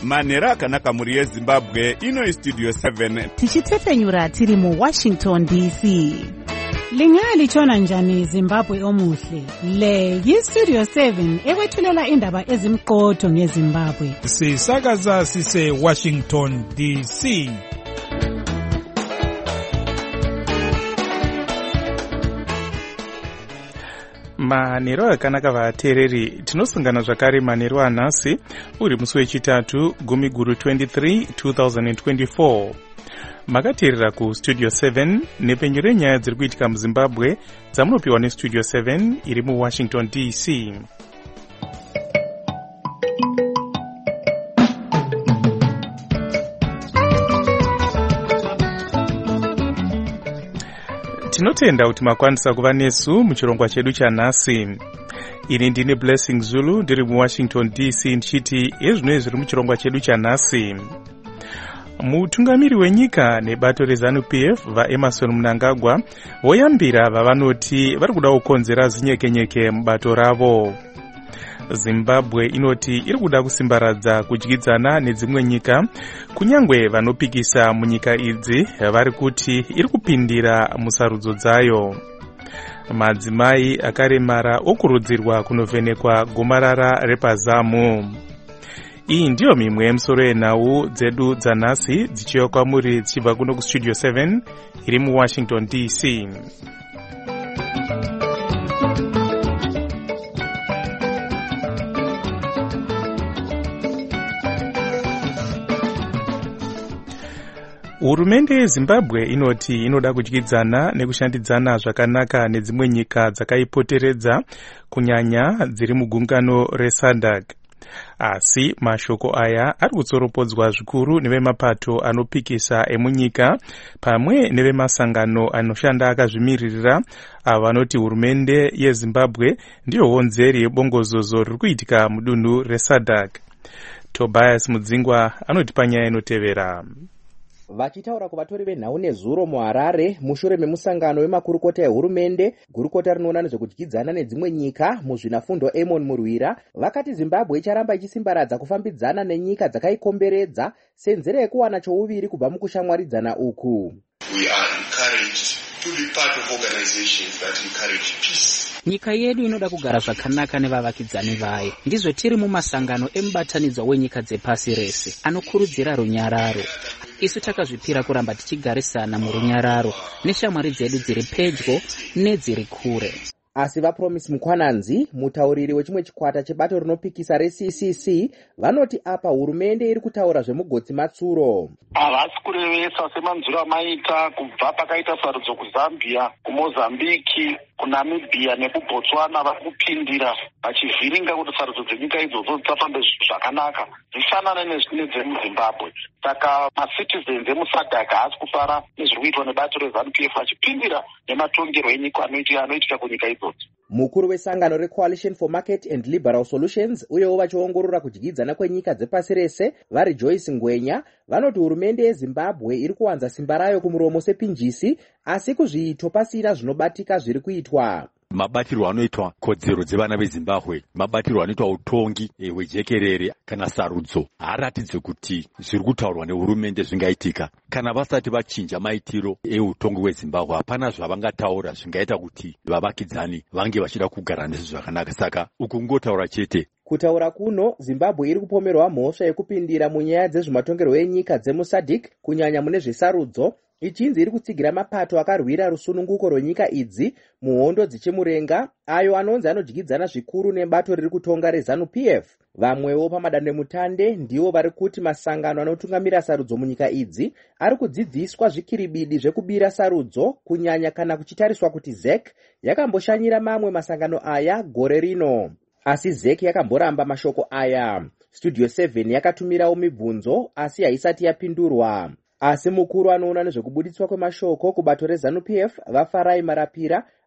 manhero akanaka mhuri yezimbabwe. Ino istudio 7 tichitefenyura tiri muWashington DC. Lingaya litshona njani Zimbabwe omuhle? Le yistudio 7 ekwethulela indaba ezimqotho ngeZimbabwe. Sisakaza sise Washington DC. Manhero akanaka vateereri, tinosungana zvakare manhero anhasi uri musi wechitatu gumi guru 23 2024. Makateerera kustudio 7 nepenyu renyaya dziri kuitika muZimbabwe dzamunopiwa nestudio 7 iri muWashington DC. Tinotenda kuti makwanisa kuva nesu muchirongwa chedu chanhasi. Ini ndine Blessing Zulu ndiri muWashington DC ndichiti ezvino zviri muchirongwa chedu chanhasi. Mutungamiri wenyika nebato reZANU-PF vaEmmerson Mnangagwa voyambira vavanoti vari kuda kukonzera zinyekenyeke mubato ravo. Zimbabwe inoti iri kuda kusimbaradza kudyidzana nedzimwe nyika, kunyangwe vanopikisa munyika idzi vari kuti iri kupindira musarudzo dzayo. Madzimai akaremara okurudzirwa kunovhenekwa gomarara repazamu. Iyi ndiyo mimwe yemisoro yenhau dzedu dzanhasi dzichiuya kwamuri dzichibva kuno kustudio 7 iri muWashington DC. Hurumende yeZimbabwe inoti inoda kudyidzana nekushandidzana zvakanaka nedzimwe nyika dzakaipoteredza, kunyanya dziri mugungano reSADC. Asi mashoko aya ari kutsoropodzwa zvikuru nevemapato anopikisa emunyika pamwe nevemasangano anoshanda akazvimiririra avanoti hurumende yeZimbabwe ndiyo honzeri yebongozozo riri kuitika mudunhu reSADC. Tobias Mudzingwa anoti panyaya inotevera. Vachitaura kuvatori venhau nezuro muHarare mushure memusangano wemakurukota ehurumende, gurukota rinoona nezvekudyidzana nedzimwe nyika muzvinafundo Amon Murwira vakati Zimbabwe icharamba ichisimbaradza kufambidzana nenyika dzakaikomberedza senzira yekuwana chouviri kubva mukushamwaridzana uku. We are encouraged to be part of organizations that encourage peace. Nyika yedu inoda kugara zvakanaka nevavakidzani vayo. Ndizvo tiri mumasangano emubatanidzwa wenyika dzepasi rese anokurudzira runyararo. Isu takazvipira kuramba tichigarisana murunyararo neshamwari dzedu dziri pedyo nedziri kure. Asi vaPromise Mukwananzi, mutauriri wechimwe chikwata chebato rinopikisa reCCC, vanoti apa hurumende iri kutaura zvemugotsi matsuro. Havasi kurevesa semanzuro amaita kubva pakaita sarudzo kuZambia, kuMozambiki, kuNamibia nekuBotswana vari kupindira vachivhiringa kuti sarudzo dzenyika idzodzo dzisafambe zvakanaka dzifanane nedzemuZimbabwe. Saka macitizens emuSADC haasi kufara nezviri kuitwa nebato reZANU-PF vachipindira nematongerwo enyika anoitika kunyika idzodzo. Mukuru wesangano reCoalition for Market and Liberal Solutions uyewo vachiongorora kudyidzana kwenyika dzepasi rese vari Joyce Ngwenya vanoti hurumende yeZimbabwe iri kuwanza simba rayo kumuromo sepinjisi, asi kuzviito pasina zvinobatika zviri kuitwa. Mabatirwo anoitwa kodzero dzevana veZimbabwe, mabatirwo anoitwa utongi hwejekerere kana sarudzo haratidze kuti zviri kutaurwa nehurumende zvingaitika. Kana vasati vachinja maitiro eutongi hweZimbabwe hapana zvavangataura zvingaita kuti vavakidzani vange vachida kugara nezvo zvakanaka. Saka uku kungotaura chete. Kutaura kuno, Zimbabwe iri kupomerwa mhosva yekupindira munyaya dzezvematongerwo enyika dzemuSADC kunyanya mune zvesarudzo, ichinzi iri kutsigira mapato akarwira rusununguko rwenyika idzi muhondo dzichimurenga, ayo anonzi anodyidzana zvikuru nebato riri kutonga reZANU-PF. Vamwewo pamadandemutande ndivo vari kuti masangano anotungamira sarudzo munyika idzi ari kudzidziswa zvikiribidi zvekubira sarudzo, kunyanya kana kuchitariswa kuti ZEC yakamboshanyira mamwe masangano aya gore rino. Asi ZEC yakamboramba mashoko aya. Studio 7 yakatumirawo mibvunzo asi haisati yapindurwa. Asi mukuru anoona nezvekubuditswa kwemashoko kubato reZANU-PF vaFarai Marapira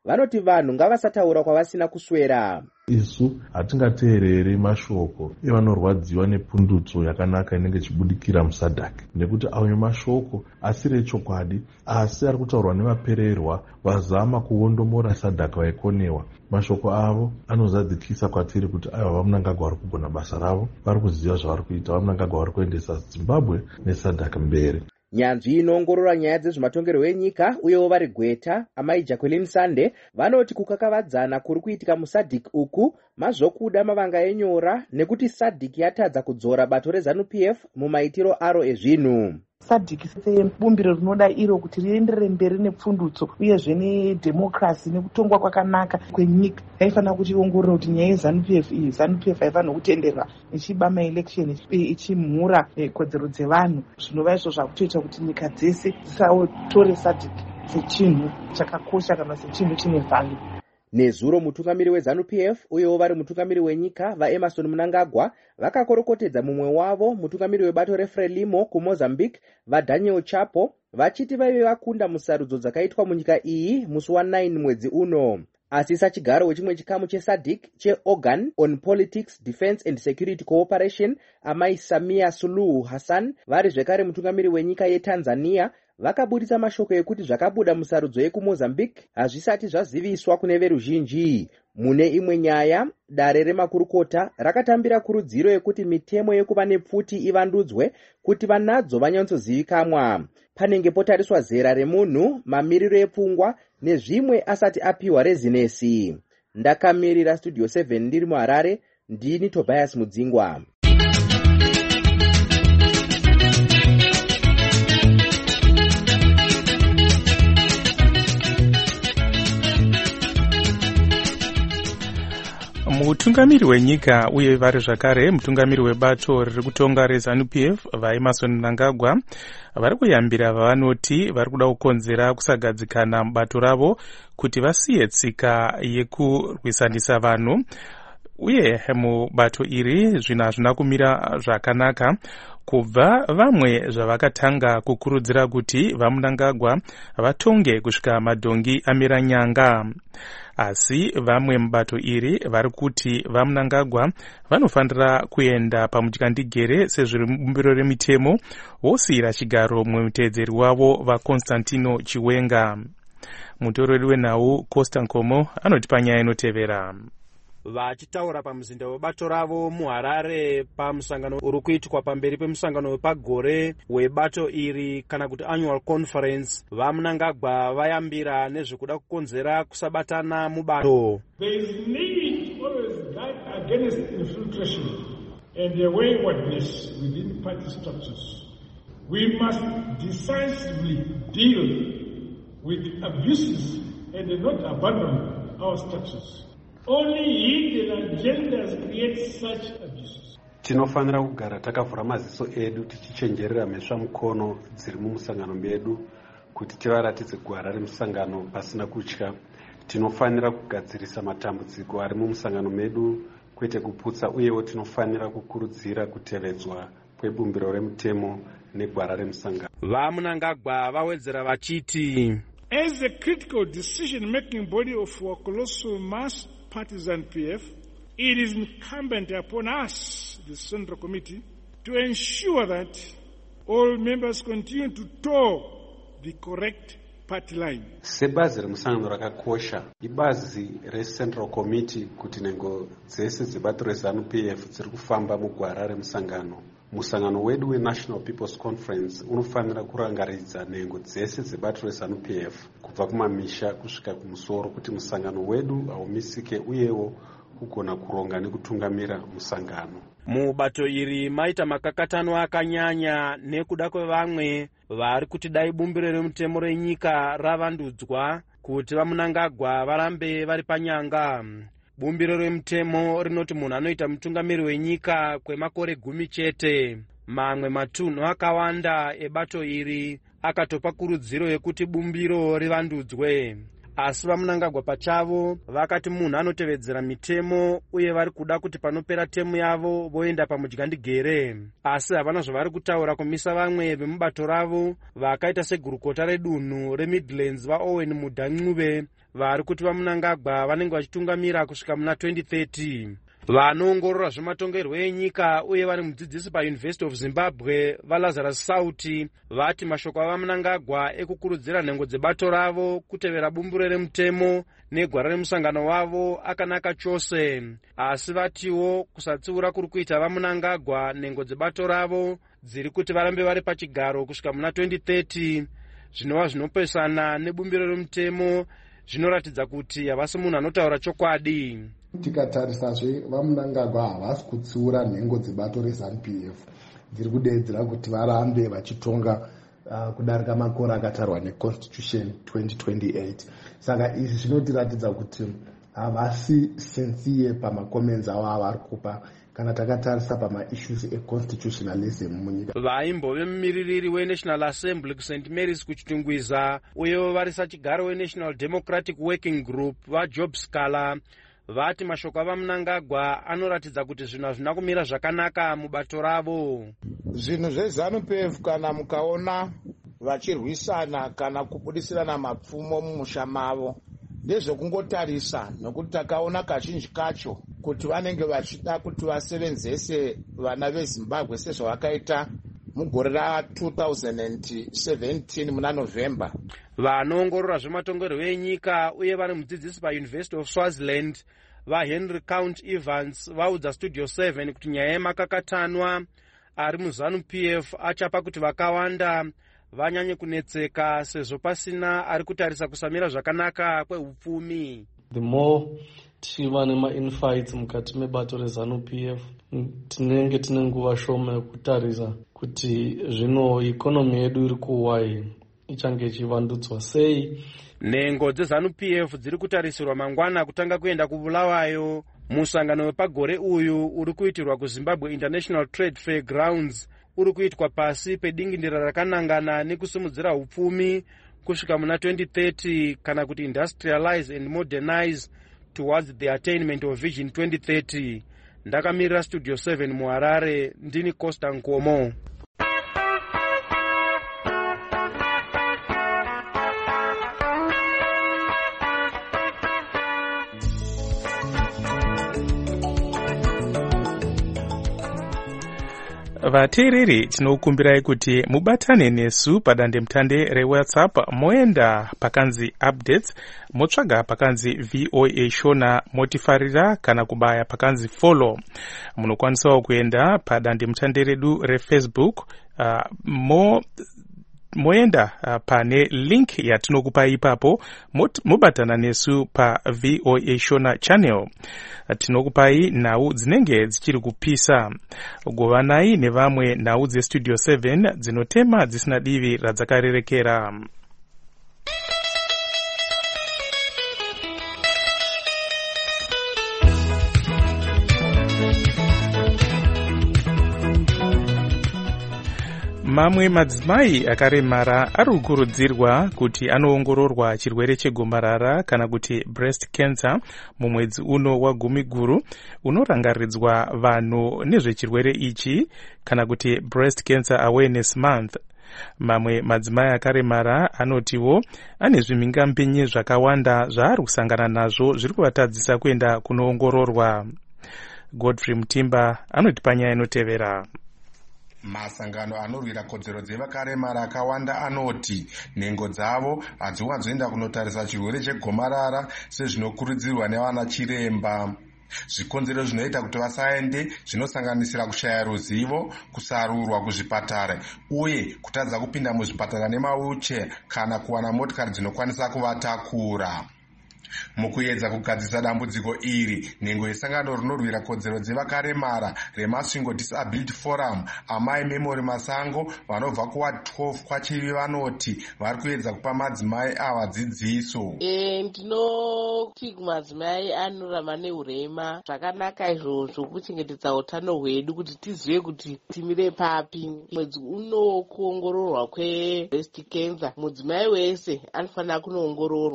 vanoti vanhu ngavasataura kwavasina kuswera. Isu hatingateereri mashoko evanorwadziwa nepundutso yakanaka inenge ichibudikira muSADC, nekuti ayo mashoko asiri echokwadi, asi ari kutaurwa nevapererwa vazama kuondomora SADC vaikonewa. Mashoko avo anozadzikisa kwatiri kuti aiva vaMnangagwa vari kugona basa ravo, vari kuziva zvavari kuita, vaMnangagwa vari kuendesa Zimbabwe neSADC mberi. Nyanzvi inoongorora nyaya dzezvematongerwo enyika uyewo vari Gweta, amai Jacqueline Sande, vanoti kukakavadzana kuri kuitika muSADC uku mazvokuda mavanga enyora nekuti SADC yatadza kudzora bato reZANU-PF mumaitiro aro ezvinhu. SADC sebumbiro rinoda iro kuti rienderere mberi nepfundutso uyezve nedhemokrasi nekutongwa kwakanaka kwenyika, haifanira kuti iongorore kuti nyaya yeZANU-PF iyi ZANU-PF haifanira kutenderwa ichiba maelection ichimhura kodzero dzevanhu, zvinova izvo zvakutoita kuti nyika dzese dzisatore SADC sechinhu chakakosha kana sechinhu chine value. Nezuro mutungamiri weZANU-PF uyewo vari mutungamiri wenyika vaEmerson Mnangagwa vakakorokotedza mumwe wavo mutungamiri webato reFrelimo kuMozambique vaDaniel Chapo vachiti vaive vakunda musarudzo dzakaitwa munyika iyi musi wa9 mwedzi uno. Asi sachigaro wechimwe chikamu cheSADC cheOrgan on Politics, Defense and Security Cooperation amai Samia Suluhu Hassan vari zvekare mutungamiri wenyika yeTanzania vakabudisa mashoko ekuti zvakabuda musarudzo yekuMozambique hazvisati zvaziviswa kune veruzhinji. Mune imwe nyaya, dare remakurukota rakatambira kurudziro yekuti mitemo yekuva nepfuti ivandudzwe kuti vanadzo vanyatsozivikanwa. Panenge potariswa zera remunhu, mamiriro epfungwa nezvimwe asati apiwa rezinesi. Ndakamirira Studio 7 ndiri muHarare, ndini Tobias Mudzingwa. Mutungamiri wenyika uye vari zvakare mutungamiri webato riri kutonga reZANU-PF vaEmerson Mnangagwa vari kuyambira vavanoti vari kuda kukonzera kusagadzikana mubato ravo kuti vasiye tsika yekurwisanisa vanhu, uye mubato iri zvinhu hazvina kumira zvakanaka kubva vamwe zvavakatanga kukurudzira kuti vaMnangagwa vatonge kusvika madhongi amira nyanga. Asi vamwe mubato iri vari kuti vaMnangagwa vanofanira kuenda pamutyandikere sezviri mubumbiro remitemo vosiyira chigaro mumwe muteedzeri wavo vaConstantino Chiwenga. Mutoreri wenhau Costa Nkomo anotipa nyaya inotevera. Vachitaura pamuzinda webato ravo muHarare pamusangano uri kuitwa pamberi pemusangano wepagore webato iri kana kuti annual conference, vaMnangagwa vayambira nezvekuda kukonzera kusabatana mubato. There is need always guard against infiltration and waywardness within party structures. We must decisively deal with abuses and not abandon our structures. Only hidden agendas create such abuses. Tinofanira kugara takavhura maziso edu tichichenjerera mhesva mukono dziri mumusangano medu kuti tivaratidze gwara remusangano pasina kutya. Tinofanira kugadzirisa matambudziko ari mumusangano medu kwete kuputsa, uyewo tinofanira kukurudzira kutevedzwa kwebumbiro remutemo negwara remusangano. VaMnangagwa vawedzera vachiti, as a critical decision-making body of our colossal mass partisan PF, it is incumbent upon us, the Central Committee, to ensure that all members continue to toe the correct party line. Sebazi remusangano rakakosha, ibazi reCentral Committee kuti nhengo dzese dzebato reZANU-PF dziri kufamba mugwara remusangano. Musangano wedu weNational People's Conference unofanira kurangaridza nhengo dzese dzebato reZANU-PF kubva kumamisha kusvika kumusoro kuti musangano wedu haumisike uyewo kugona kuronga nekutungamira musangano. Mubato iri maita makakatano akanyanya nekuda kwevamwe vari kuti dai bumbiro remutemo renyika ravandudzwa kuti vaMnangagwa varambe vari panyanga. Bumbiro remutemo rinoti munhu anoita mutungamiri wenyika kwemakore 10 chete. Mamwe matunhu akawanda ebato iri akatopa kurudziro yekuti bumbiro rivandudzwe. asi vamunangagwa pachavo vakati munhu anotevedzera mitemo uye vari kuda kuti panopera temu yavo voenda pamudyandigere, asi havana zvavari kutaura kumisa vamwe vemubato ravo vakaita segurukota redunhu reMidlands vaOwen Mudancuve vari kuti vamunangagwa vanenge vachitungamira kusvika muna 2030. Vanoongorora zvematongerwo enyika uye vari mudzidzisi paUniversity of Zimbabwe vaLazarus Sauti vati mashoko avamunangagwa ekukurudzira nhengo dzebato ravo kutevera bumbiro remutemo negwara remusangano wavo akanaka chose, asi vatiwo kusatsiura kuri kuita vamunangagwa nhengo dzebato ravo dziri kuti varambe vari pachigaro kusvika muna 2030 zvinova zvinopesana nebumbiro remutemo zvinoratidza kuti havasi munhu anotaura chokwadi. Tikatarisazve vamunangagwa havasi kutsiura nhengo dzebato reZANU-PF dziri kudeedzera kuti varambe vachitonga kudarika makore akatarwa neconstitution 2028. Saka izvi zvinotiratidza kuti havasi sincere pamacomments avo avari kupa kana takatarisa pamaissues econstitutionalism munyika. Vaimbove mumiririri weNational Assembly kuSt Mary's kuchitungwiza uyewo vari sachigaro weNational Democratic Working Group vaJob Scala vati mashoko avamunangagwa anoratidza kuti zvinhu hazvina kumira zvakanaka mubato ravo. Zvinhu zveZANU-PF kana mukaona vachirwisana kana kubudisirana mapfumo mumusha mavo ndezvekungotarisa, nokuti takaona kazhinji kacho kuti vanenge vachida kuti vasevenzese vana veZimbabwe sezvavakaita mugore ra2017 muna November. Vanoongorora zvematongerwo enyika uye vari mudzidzisi paUniversity of Swaziland vaHenry Count Evans vaudza Studio 7 kuti nyaya yemakakatanwa ari muZANU-PF achapa kuti vakawanda vanyanye kunetseka sezvo pasina ari kutarisa kusamira zvakanaka kwehupfumi. The more tiva nema-infights mukati mebato reZANU-PF tinenge tine nguva shoma yekutarisa kuti zvino ikonomi yedu iri kuwai ichange ichivandudzwa sei. Nhengo dzeZANU-PF dziri kutarisirwa mangwana kutanga kuenda kuBulawayo musangano wepagore uyu uri kuitirwa kuZimbabwe International Trade Fair Grounds uri kuitwa pasi pedingindira rakanangana nekusimudzira hupfumi kusvika muna 2030 kana kuti industrialize and modernize towards the attainment of Vision 2030. Ndakamirira Studio 7 muHarare, ndini Costa Nkomo. Vateereri tinokumbirai kuti mubatane nesu padandemutande reWhatsApp moenda pakanzi updates motsvaga pakanzi VOA Shona motifarira kana kubaya pakanzi follow. Munokwanisawo kuenda padandemutande redu reFacebook moenda pane link yatinokupai ipapo mobatana nesu pa VOA Shona channel. Tinokupai nhau dzinenge dzichiri kupisa. Govanai nevamwe nhau dzeStudio 7 dzinotema dzisina divi radzakarerekera. Mamwe madzimai akaremara ari kukurudzirwa kuti anoongororwa chirwere chegomarara kana kuti breast cancer mumwedzi uno waGumiguru unorangaridzwa vanhu nezvechirwere ichi kana kuti breast cancer awareness month. Mamwe madzimai akaremara anotiwo ane zvimhingamupinyi zvakawanda zvaari kusangana nazvo zviri kuvatadzisa kuenda kunoongororwa. Godfrey Mutimba anoti panyaya inotevera. Masangano anorwira kodzero dzevakaremara akawanda anoti nhengo dzavo hadziwanzoenda kunotarisa chirwere chegomarara sezvinokurudzirwa nevana chiremba. Zvikonzero zvinoita kuti vasaende zvinosanganisira kushaya ruzivo, kusarurwa kuzvipatara uye kutadza kupinda muzvipatara nemawheelchair kana kuwana motikari dzinokwanisa kuvatakura. Mukuedza kugadzisa dambudziko iri, nhengo yesangano rinorwira kodzero dzevakaremara reMasvingo Disability Forum Amai Memory Masango vanobva kuward 12 kwachivi vanoti vari kuedza kupa madzimai ava dzidziso. Ndinoti kumadzimai anorama neurema zvakanaka izvozvo kuchengetedza utano hwedu kuti tizive kuti timire papi. Mwedzi uno kuongororwa kwebreast cancer mudzimai wese anofanira kunoongororwa.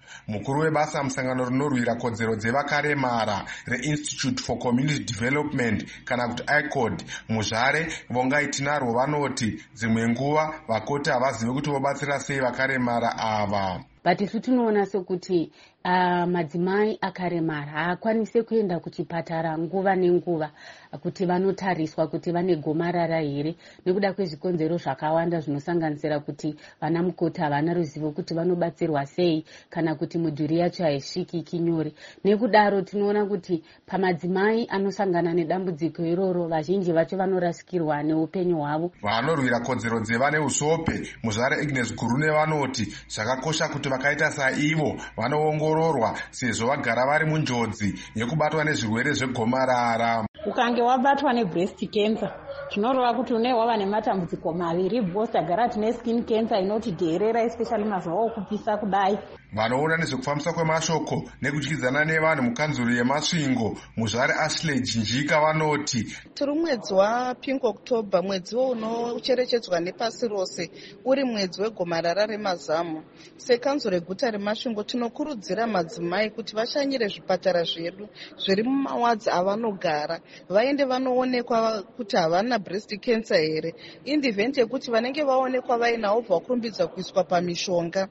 Mukuru webasa musangano rinorwira kodzero dzevakaremara reInstitute for Community Development kana kuti ICOD muzvare Vongai Tinarwo vanoti dzimwe nguva vakoti havazivi kuti vobatsira sei vakaremara ava. But isu tinoona sekuti madzimai akaremara haakwanise kuenda kuchipatara nguva nenguva kuti vanotariswa kuti vane gomarara here nekuda kwezvikonzero zvakawanda zvinosanganisira kuti vana mukoti havana ruzivo kuti vanobatsirwa sei kana kuti mudhuri yacho haisvikiki nyore. Nekudaro tinoona kuti pamadzimai anosangana nedambudziko iroro vazhinji vacho vanorasikirwa neupenyu hwavo. Vanorwira kodzero dzevane usope muzvare Agnes Gurune vanoti zvakakosha kuti vakaita saivo vanoongororwa sezvo vagara vari munjodzi yekubatwa nezvirwere zvegomarara. Ukange wabatwa nebreast cancer zvinoreva kuti une wava nematambudziko maviri. Both tagara tine skin cancer inotidherera especially mazuva okupisa kudai. Vanoona nezvekufambisa kwemashoko nekudyidzana nevanhu mukanzuro yemasvingo muzvare Ashley Jinjika vanoti tiri mwedzi waPink October, mwedzi unocherechedzwa nepasi rose uri mwedzi wegomarara remazamu. Sekanzuro reguta remasvingo tinokurudzira madzimai kuti vashanyire zvipatara zvedu zviri mumawadzi avanogara vaende vanoonekwa kuti havana breast cancer here. In the event yekuti vanenge vaonekwa vainawo vakurumbidzwa kuiswa pamishonga.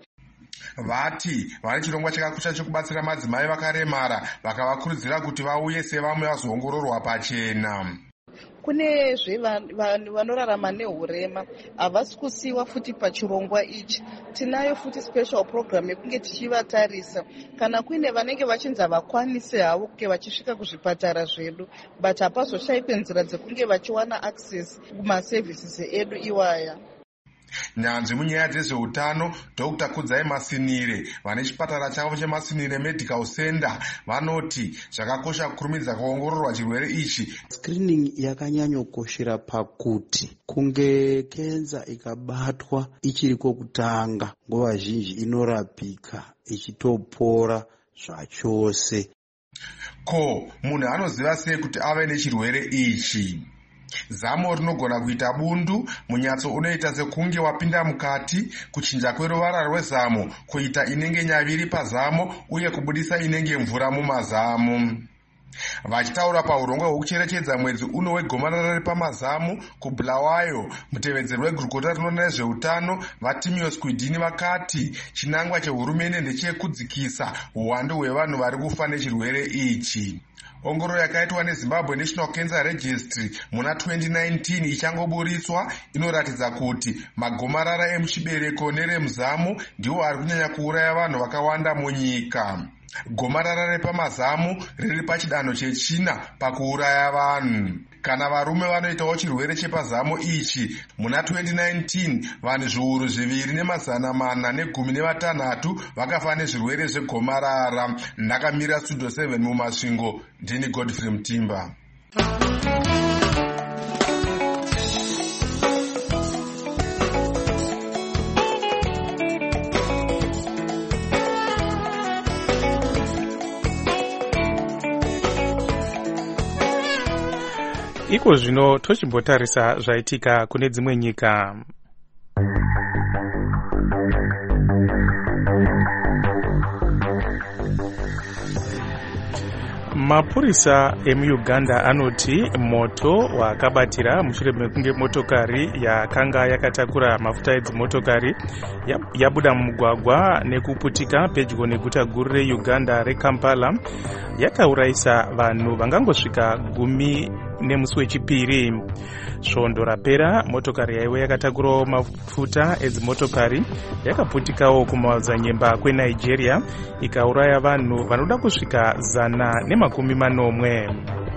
Vati vane chirongwa chakakosha chekubatsira madzimai vakaremara vakavakurudzira kuti vauye sevamwe vazoongororwa pachena. Kunezve vanorarama neurema havasi kusiyiwa futi pachirongwa ichi. Tinayo futi special program yekunge tichivatarisa kana kuine vanenge vachinzi havakwanise havo kunge vachisvika kuzvipatara zvedu, but hapazoshayikwe nzira dzekunge vachiwana access kumaservices edu iwaya. Nyanzvi munyaya dzezveutano Dr. Kudzai Masinire vane chipatara chavo cheMasinire Medical Center vanoti zvakakosha kukurumidza kuongororwa chirwere ichi. Screening yakanyanyokoshera pakuti kunge kenza ikabatwa ichiriko kutanga nguva zhinji inorapika ichitopora zvachose. Ko munhu anoziva sei kuti ave nechirwere ichi? Zamo rinogona kuita bundu, munyatso unoita sekunge wapinda mukati, kuchinja kweruvara rwezamo, kuita inenge nyaviri pazamo uye kubudisa inenge mvura mumazamu. Vachitaura paurongwa hwekucherechedza mwedzi uno wegomarara repamazamu kuBulawayo, mutevedzeri wegurukota rinoona nezveutano Vatimius Kwidini vakati chinangwa chehurumende ndechekudzikisa uwandu hwevanhu vari kufa nechirwere ichi. Ongororo yakaitwa neZimbabwe National Cancer Registry muna 2019 ichangoburitswa inoratidza kuti magomarara emuchibereko neremuzamu ndiwo ari kunyanya kuuraya vanhu vakawanda munyika. Gomarara repamazamu riri pachidanho chechina pakuuraya vanhu. Kana varume vanoitawo chirwere chepazamu ichi muna 2019 vanhu zviuru 2,416 vakafa nezvirwere zvegomarara. Ndakamira Studio 7 mumasvingo, ndini Godfrey Mutimba. Iko zvino tochimbotarisa zvaitika kune dzimwe nyika. Mapurisa emuUganda anoti moto wakabatira mushure mekunge motokari yakanga yakatakura mafuta edzimotokari yabuda mumugwagwa nekuputika pedyo neguta guru reUganda reKampala yakaurayisa vanhu vangangosvika 10 nemusi wechipiri. Svondo rapera motokari yaive yakatakurawo mafuta edzimotokari yakaputikawo kumadzanyemba kweNigeria ikauraya vanhu vanoda kusvika 140.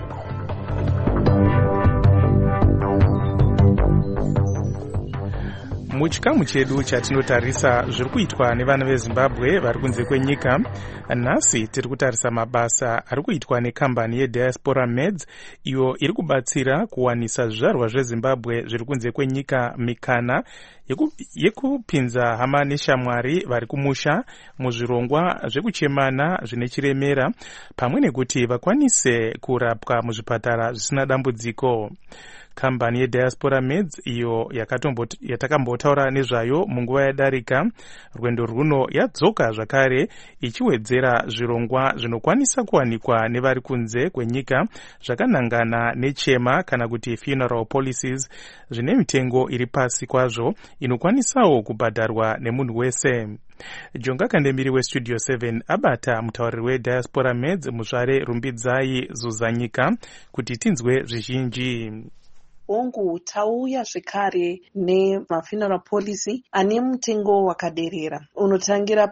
Muchikamu chedu chatinotarisa zviri kuitwa nevana veZimbabwe vari kunze kwenyika, nhasi tiri kutarisa mabasa ari kuitwa nekambani yeDiaspora Meds iyo iri kubatsira kuwanisa zvizvarwa zveZimbabwe zviri kunze kwenyika mikana yekupinza hama neshamwari vari kumusha muzvirongwa zvekuchemana zvine chiremera pamwe nekuti vakwanise kurapwa muzvipatara zvisina dambudziko. Kambani yeDiaspora Meds iyo yatakambotaura nezvayo munguva yadarika, rwendo runo yadzoka zvakare ichiwedzera zvirongwa zvinokwanisa kuwanikwa nevari kunze kwenyika zvakanangana nechema kana kuti funeral policies zvine mitengo iri pasi kwazvo inokwanisawo kubhadharwa nemunhu wese. Jonga Kandemiri weStudio 7 abata mutauriri weDiaspora Meds Muzvare Rumbidzai Zuzanyika kuti tinzwe zvizhinji. Hongu, tauya zvekare nemafuneral policy ane mutengo wakaderera unotangira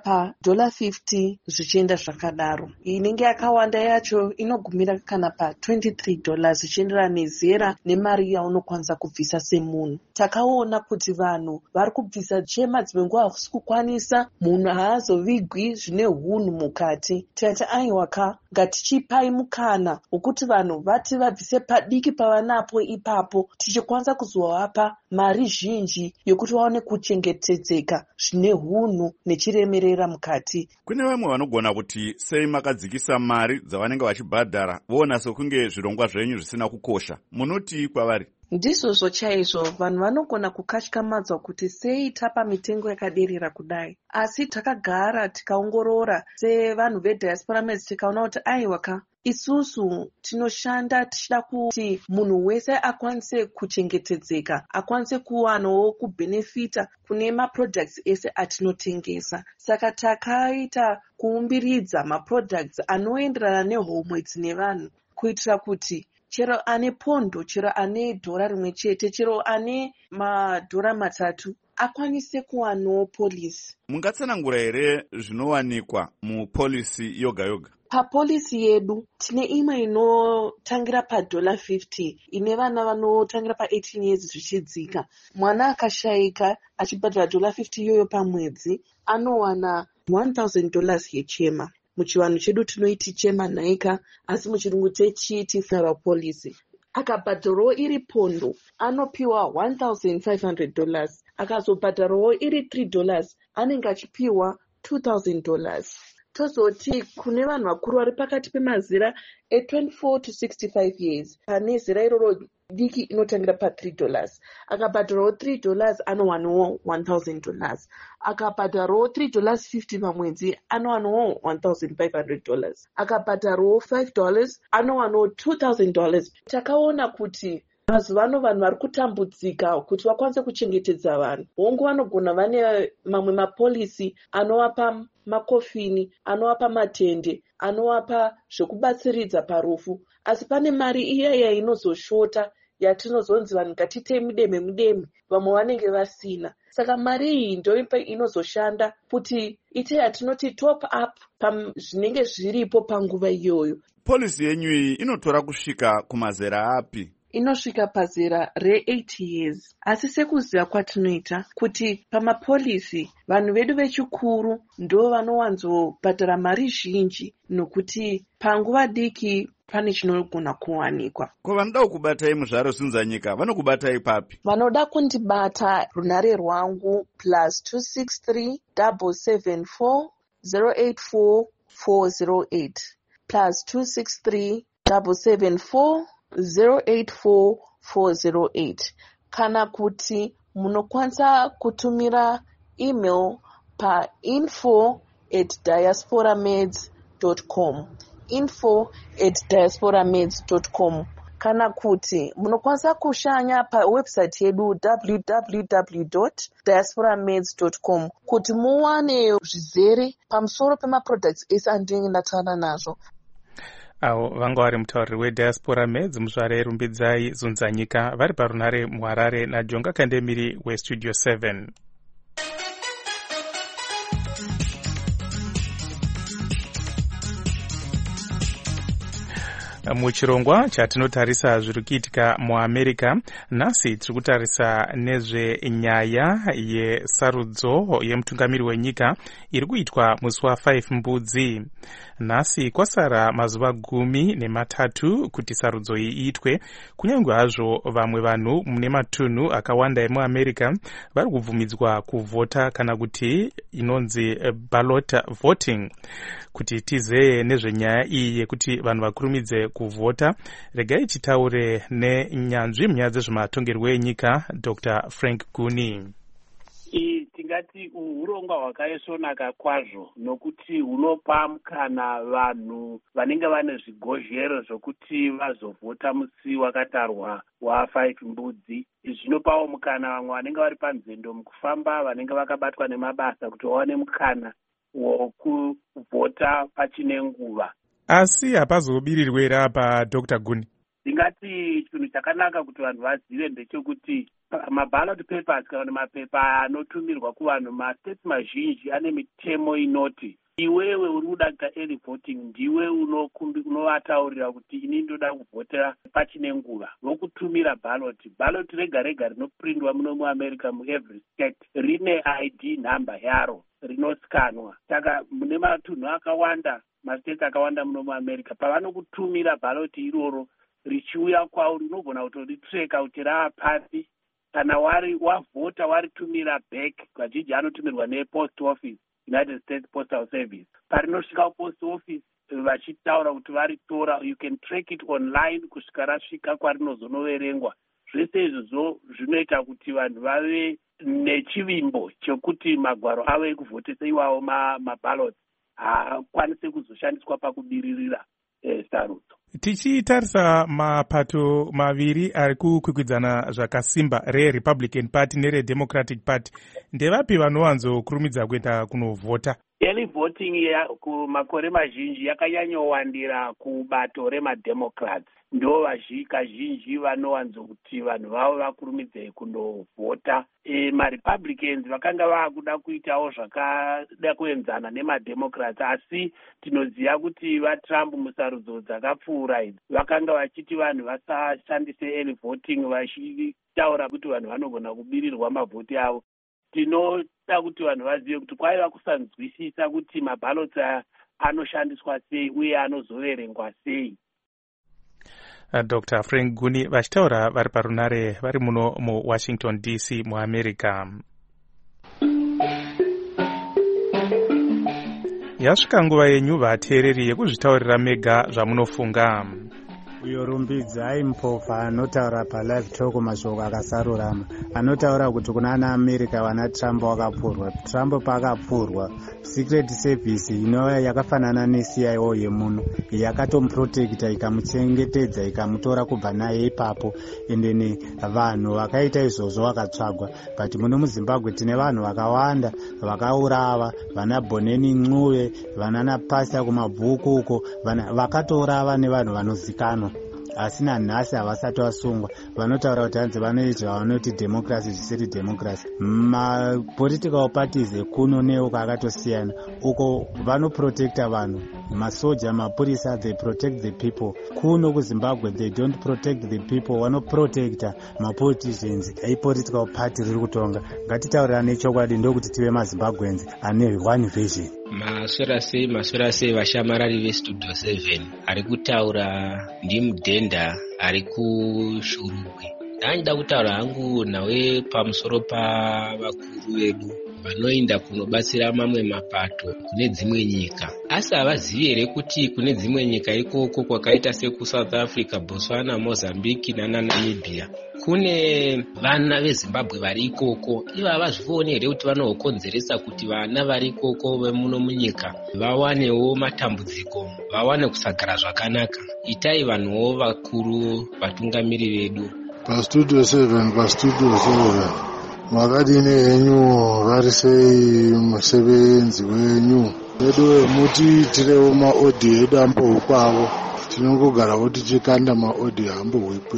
pa$50 zvichienda zvakadaro. Inenge yakawanda yacho inogumira kana pa$23 zvichienderana nezera nemari yaunokwanisa kubvisa semunhu. Takaona kuti vanhu vari kubvisa chema dzimwe nguva havasi kukwanisa, munhu haazovigwi zvine hunhu mukati. Tikati aiwaka ngatichipai mukana wokuti vanhu vati vabvise padiki pavanapo ipapo tichikwanisa kuzovapa mari zhinji yokuti vaone kuchengetedzeka zvine hunhu nechiremerera mukati. Kune vamwe vanogona kuti sei makadzikisa mari dzavanenge vachibhadhara voona sekunge zvirongwa zvenyu zvisina kukosha. Munoti kwavari? Ndizvozvo chaizvo, vanhu vanogona kukatyamadza kuti sei tapa mitengo yakaderera kudai. Asi takagara tikaongorora sevanhu veDiaspora Meds tikaona kuti aiwaka isusu tinoshanda tichida kuti munhu wese akwanise kuchengetedzeka, akwanise kuwanawo kubhenefita kune maproducts ese atinotengesa. Saka takaita kuumbiridza maproducts anoenderana nehomwe dzine vanhu kuitira kuti chero ane pondo, chero ane dhora rimwe chete, chero ane madhora 3 akwanise kuwanawo polisi. Mungatsanangura here zvinowanikwa mupolisi yoga yoga? Papolisi yedu tine imwe inotangira pa$50 ine vana vanotangira pa18 years zvichidzika. Mwana akashayika achibhadhara $50 iyoyo pamwedzi anowana $1,000 yechema. Muchivanhu chedu tinoiti chema nhaika, asi muchirungu techiti funeral policy. Akabhadharawo iri pondo anopiwa $1,500. Akazobhadharawo iri $3 anenge achipiwa $2,000. Tozoti kune vanhu vakuru vari pakati pemazera e24 to 65 years, pane zera iroro diki inotangira pa$3. Akabhadharawo $3 anowanawo $1,000. Akabhadharawo $3.50 pamwedzi anowanawo $1,500. Akabhadharawo $5 anowanawo $2,000. Takaona kuti mazuvano vanhu vari kutambudzika kuti vakwanise kuchengetedza vanhu. Hongu vanogona vane mamwe mapolisi anovapa makofini, anovapa matende, anovapa zvekubatsiridza parufu, asi pane mari iya inozoshota yatinozonzi vanhu ngatitei mudeme vamwe vanenge vasina. Saka mari iyi ndio inozoshanda kuti ite yatinoti top up zvinenge zviripo panguva iyoyo. Polisi yenyu iyi inotora kusvika kumazera api? Inosvika pazera re8 years. Asi sekuziva kwatinoita kuti pamapolisi vanhu vedu vechikuru ndo vanowanzobhadhara mari zhinji nokuti panguva diki pane chinogona kuwanikwa. Ko vanoda kukubatai Muzvare Zunzanyika vanokubatai papi? Vanoda kundibata runhare rwangu +263 774 084 408 +263 774 084-408. Kana kuti munokwanisa kutumira email pa info@diasporameds.com info@diasporameds.com. Kana kuti munokwanisa kushanya pa website yedu www.diasporameds.com kuti muwane zvizere pamusoro pemaproducts ese andinenge ndataura nazvo. Avo vanga vari mutauriri weDiaspora Meds Muzvare Rumbidzai Zunzanyika vari parunhare muHarare naJonga Kandemiri weStudio 7. Muchirongwa chatinotarisa zviri kuitika muAmerica, nhasi tiri kutarisa nezvenyaya yesarudzo yemutungamiri wenyika iri kuitwa musi wa5 Mbudzi. Nhasi kwasara mazuva 13 kuti sarudzo iyi iitwe, kunyange hazvo vamwe vanhu mune matunhu akawanda emuAmerica vari kubvumidzwa kuvhota kana kuti inonzi ballot voting. Kuti tizeye nezvenyaya iyi yekuti vanhu vakurumidze kuvhota, regai titaure nenyanzvi munyaya dzezvematongerwo enyika Dr. Frank Guni. Tingati urongwa hwakaisvonaka kwazvo, nokuti hunopa mukana vanhu vanenge vane zvigozhero zvokuti vazovhota musi wakatarwa wa5 Mbudzi. Zvinopawo mukana vamwe vanenge vari panzendo mukufamba, vanenge vakabatwa nemabasa, kuti vaone mukana wokuvhota pachine nguva. Asi hapazobirirwe here apa Dr. Guni? Ndingati chinhu chakanaka kuti vanhu vazive ndechekuti maballot papers kana mapepa anotumirwa kuvanhu, mastates mazhinji ane mitemo inoti iwewe uri kuda kuita early voting ndiwe unovataurira kuti ini ndoda kuvhotera pachine nguva, vokutumira ballot rega rega rinoprindwa muno muAmerica muevery state rine ID number yaro rinoskanwa. Saka mune matunhu akawanda, mastates akawanda muno muAmerica, pavanokutumira ballot iroro richiuya kwauri unogona kutoritreka kuti raapasi. Kana wavhota waritumira back, kazhinji anotumirwa nepost office, United States Postal Service, parinosvika post office vachitaura kuti varitora, you can track it online kusvika rasvika kwarinozonoverengwa. Zvese izvozvo zvinoita kuti vanhu vave nechivimbo chekuti magwaro avo ekuvhotesa iwawo maballots haakwanise kuzoshandiswa pakubiririra sarudzo. Tichitarisa mapato maviri ari kukwikwidzana zvakasimba, reRepublican Party nereDemocratic Party, ndevapi vanovanzokurumidza kuenda kunovhota? Early voting kumakore mazhinji yakanyanyowandira kubato remademocrats. Ndo kazhinji vanowanzokuti vanhu vavo vakurumidze kundovhota. MaRepublicans vakanga vakuda kuitawo zvakada kuenzana nemademocrats, asi tinoziva kuti vaTrump musarudzo dzakapfuura idzi vakanga vachiti vanhu vasashandise early voting, vachitaura kuti vanhu vanogona kubirirwa mavhoti avo. Tinoda kuti vanhu vazive kuti kwaiva kusanzwisisa kuti maballots anoshandiswa sei uye anozoverengwa sei. Dr. Frank Guni vachitaura vari parunare vari muno muWashington DC muAmerica. Yasvika nguva yenyu vateereri yekuzvitaurira mega zvamunofunga. Uyo Rumbidzi aimupofa anotaura palive talk mashoko akasarurama, anotaura kuti kuna ana America vana Trump wakapfurwa. Trump paakapfurwa, Secret Service inova yakafanana neCIO yemuno yakatomuprotecta, ikamuchengetedza, ikamutora kubva naye ipapo. Ende vanhu vakaita izvozvo vakatsvagwa. But muno muZimbabwe tine vanhu vakawanda vakaurava, vana Boneni Ncube, vana Napasta kumabhuku uko, vakatorava nevanhu vanozikanwa. Asina nhasi havasati vasungwa. Vanotaura kuti hanzi vanoita vanoti democracy zvisiri democracy. Political parties ekuno neuko akatosiyana. Uko vanoprotecta vanhu, masoja, mapurisa, they protect the people. Kuno kuZimbabwe they don't protect the people, vanoprotecta mapoliticians. Political party riri kutonga. Ngatitaurirane chokwadi ndokuti tive maZimbabweans ane one vision. Maswera sei vashamarari vestudio 7 ari kutaura ndimudhenda ari kushurugwe. Ndanoda kutaura hangu nawe pamusoro pavakuru vedu vanoenda kunobatsira mamwe mapato kune dzimwe nyika. Asi havazivi here kuti kune dzimwe nyika ikoko kwakaita sekuSouth Africa, Botswana, Mozambique naNamibia kune vana veZimbabwe vari ikoko. Ivo havazvioni here kuti vanokonzeresa kuti vana vari ikoko vemuno munyika vawanewo matambudziko, vawane kusagara zvakanaka? Itai vanhuwo vakuru, vatungamiri vedu. Pastudio 7 makadini henyu vari sei musevenzi wenyu? Edu mutiitirewo maodhi edu ambohwikwavo, tinongogarawo tichikanda maodhi ambohwikwapo.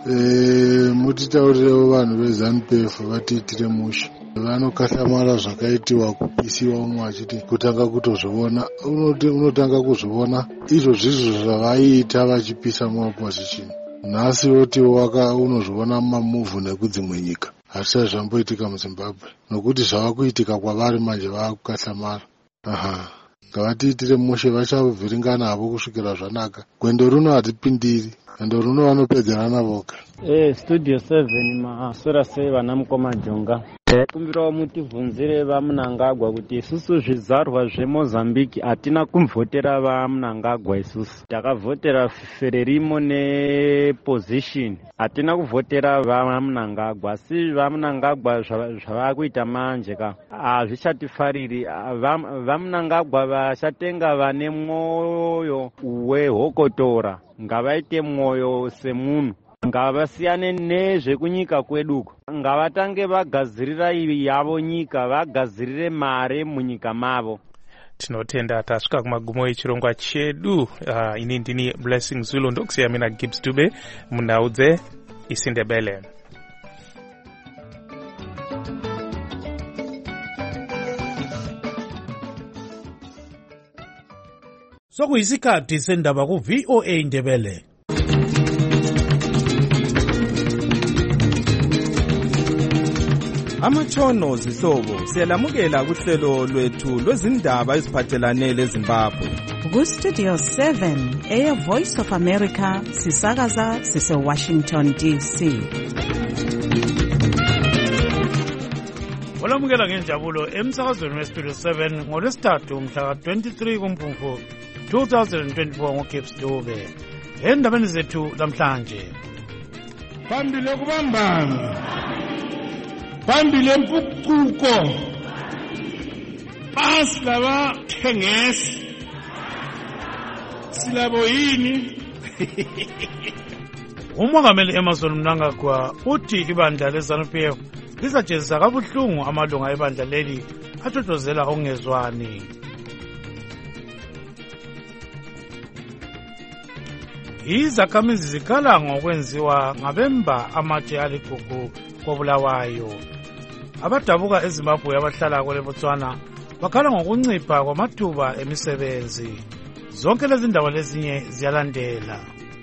mutitaurirewo vanhu veZANU-PF vatiitire mushe. Vanokahlamara zvakaitiwa kupisiwa umwe achiti kutanga kutozviona, unotanga kuzviona izvo zvizvo zvavaiita vachipisa muopposition. Nhasi woti unozviona mumamuvhu nekudzimwe nyika. Hazvisati zvamboitika muZimbabwe nokuti zvava kuitika kwavari manje vava kukahlamara. Ngavatiitire mushe, vachavhiringana havo kusvikira zvanaka. Gwendo runo hadzipindiri, gwendo runo vanopedzerana voga. Studio 7 masora sei vana mukoma Jonga. Kumbirawo mutivhunzire vaMnangagwa kuti isusu zvizarwa zveMozambique hatina kumvhotera vaMnangagwa. Isusu takavhotera Frelimo nePosition, hatina kuvhotera vaMnangagwa. Asi vaMnangagwa zvava kuita manje hazvichatifariri. vaMnangagwa vachatenga vane mwoyo wehokotora ngavaite mwoyo semunhu, ngavasiyane nezvekunyika kweduko, ngavatange vagadzirira yavo nyika, vagadzirire mare munyika mavo. Tinotenda tasvika kumagumo echirongwa chedu. Ini ndini Blessing Zulu, ndokusiya mina Gibbs Dube mundau dzeIsindebele. Sokuyisikhathi sendaba ku-VOA Ndebele. Amatshono zihlobo siyalamukela kuhlelo lwethu lwezindaba eziphathelane leZimbabwe. Ku-Studio 7 Air Voice of America sisakaza sise-Washington DC. Olamukela ngenjabulo emsakazweni weStudio 7 ngolwesithathu mhla 23 kuMfumfu 2024 ngoGibbs Dube. Endabeni zethu namhlanje. Phambili kubambana. Phambili empucuko. Aslava thengesi. Silabo yini? Umongameli Emmerson Mnangagwa uthi ibandla leZANU-PF lisajezisa kabuhlungu amalunga ebandla leli athothozela ongezwani. Izakhamizi zikhala ngokwenziwa ngabemba amatshe aligugu koBulawayo. Abadabuka eZimbabwe abahlala kweleBotswana bakhala ngokuncipha kwamathuba emisebenzi. Zonke lezi ndaba lezinye ziyalandela.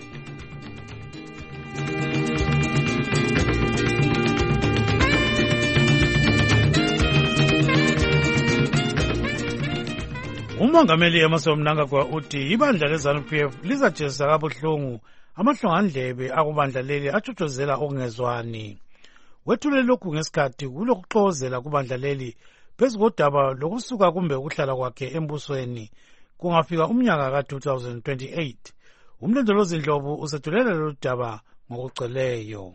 Umongameli Emmerson Mnangagwa uthi ibandla leZANU-PF lizajezisa kabuhlungu amahlongandlebe akubandla leli athothozela okungezwani. Wethule lokhu ngesikhathi kulokuxozela kubandla leli phezu kodaba lokusuka kumbe ukuhlala kwakhe embusweni kungafika umnyaka ka-2028. Umlondolozi Ndlovu usethulela lolu daba ngokugcweleyo.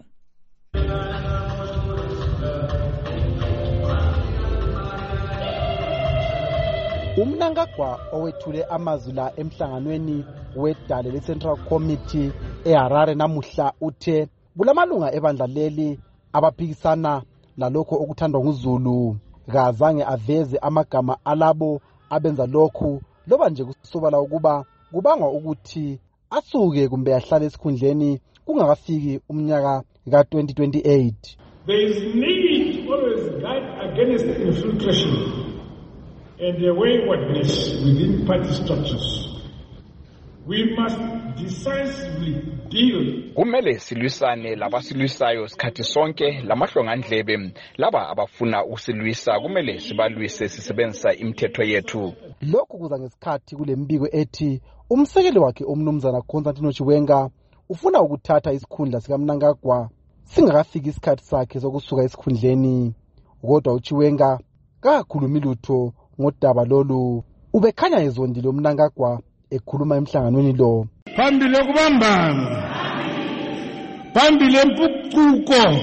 uMnangagwa owethule amazwi la emhlanganweni wedale le-Central Committee eHarare namuhla uthe kulamalunga ebandla leli abaphikisana lalokho okuthandwa nguZulu. Kazange aveze amagama alabo abenza lokhu loba nje kusobala ukuba kubangwa ukuthi asuke kumbe ahlale esikhundleni kungakafiki umnyaka ka-2028. There is need always guide against infiltration and the waywardness within party structures. We must decisively deal. Kumele silwisane labasilwisayo sikhathi sonke lamahlongandlebe laba abafuna usilwisa kumele sibalwise sisebenzisa imithetho yethu. Lokhu kuza ngesikhathi kule mbiko ethi umsekeli wakhe umnumzana Constantino Chiwenga ufuna ukuthatha isikhundla sikaMnangagwa singakafiki isikhathi sakhe sokusuka esikhundleni. Kodwa uChiwenga kakhulumi lutho ngodaba lolu. Ubekhanya ezondile uMnangagwa ekhuluma emhlanganweni lo. Phambili kubambana. Phambili empucuko.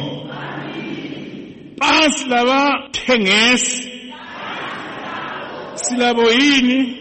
Aslava thengesi. Silabo yini?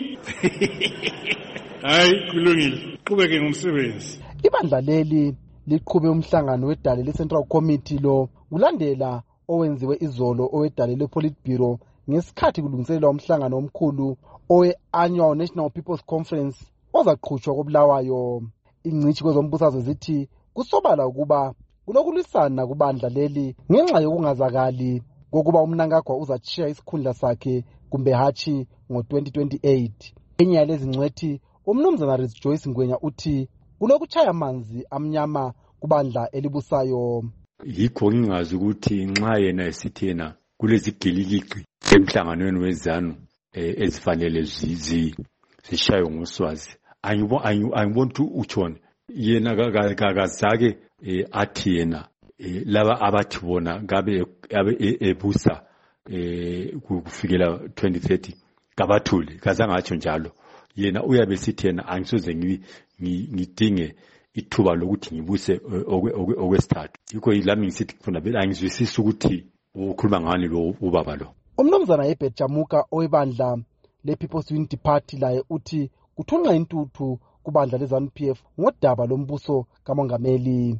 Hayi kulungile. Qhubeke ngomsebenzi. Ibandla leli liqhube umhlangano wedale le-Central Committee lo kulandela owenziwe izolo owedale le-Politburo ngesikhathi kulungiselelwa umhlangano omkhulu owe-Annual National People's Conference ozaqhutshwa koBulawayo. Ingcitshi kwezombusazwe zithi kusobala ukuba kulokulwisana kubandla leli ngenxa yokungazakali kokuba uMnangagwa uzatshiya isikhundla sakhe kumbe hatshi ngo-2028. Enye yalezi ngcwethi umnumzana Joyce Ngwenya uthi kulokutshaya amanzi amnyama kubandla elibusayo. Yikho ngingazi ukuthi nxa yena esithi yena kulezigililiqi emhlanganweni wezanu ezifanele zishaywe ngoswazi. Angiboni ukuthi utshona yena kazake athi yena laba abathi bona ngabe ebusa kufikela 2030 kabathuli kazange atsho njalo. Yena uyabe sithi yena angisoze ngidinge ithuba lokuthi ngibuse okwesithathu. Yikho yilami ngisithi khona angizwisisi ukuthi ukhuluma ngani lo ubaba lo. Umnumzana Herbert Jamuka owebandla le-People's Unity Party laye uthi kuthunqa intuthu kubandla le-ZANU-PF ngodaba lombuso kamongameli.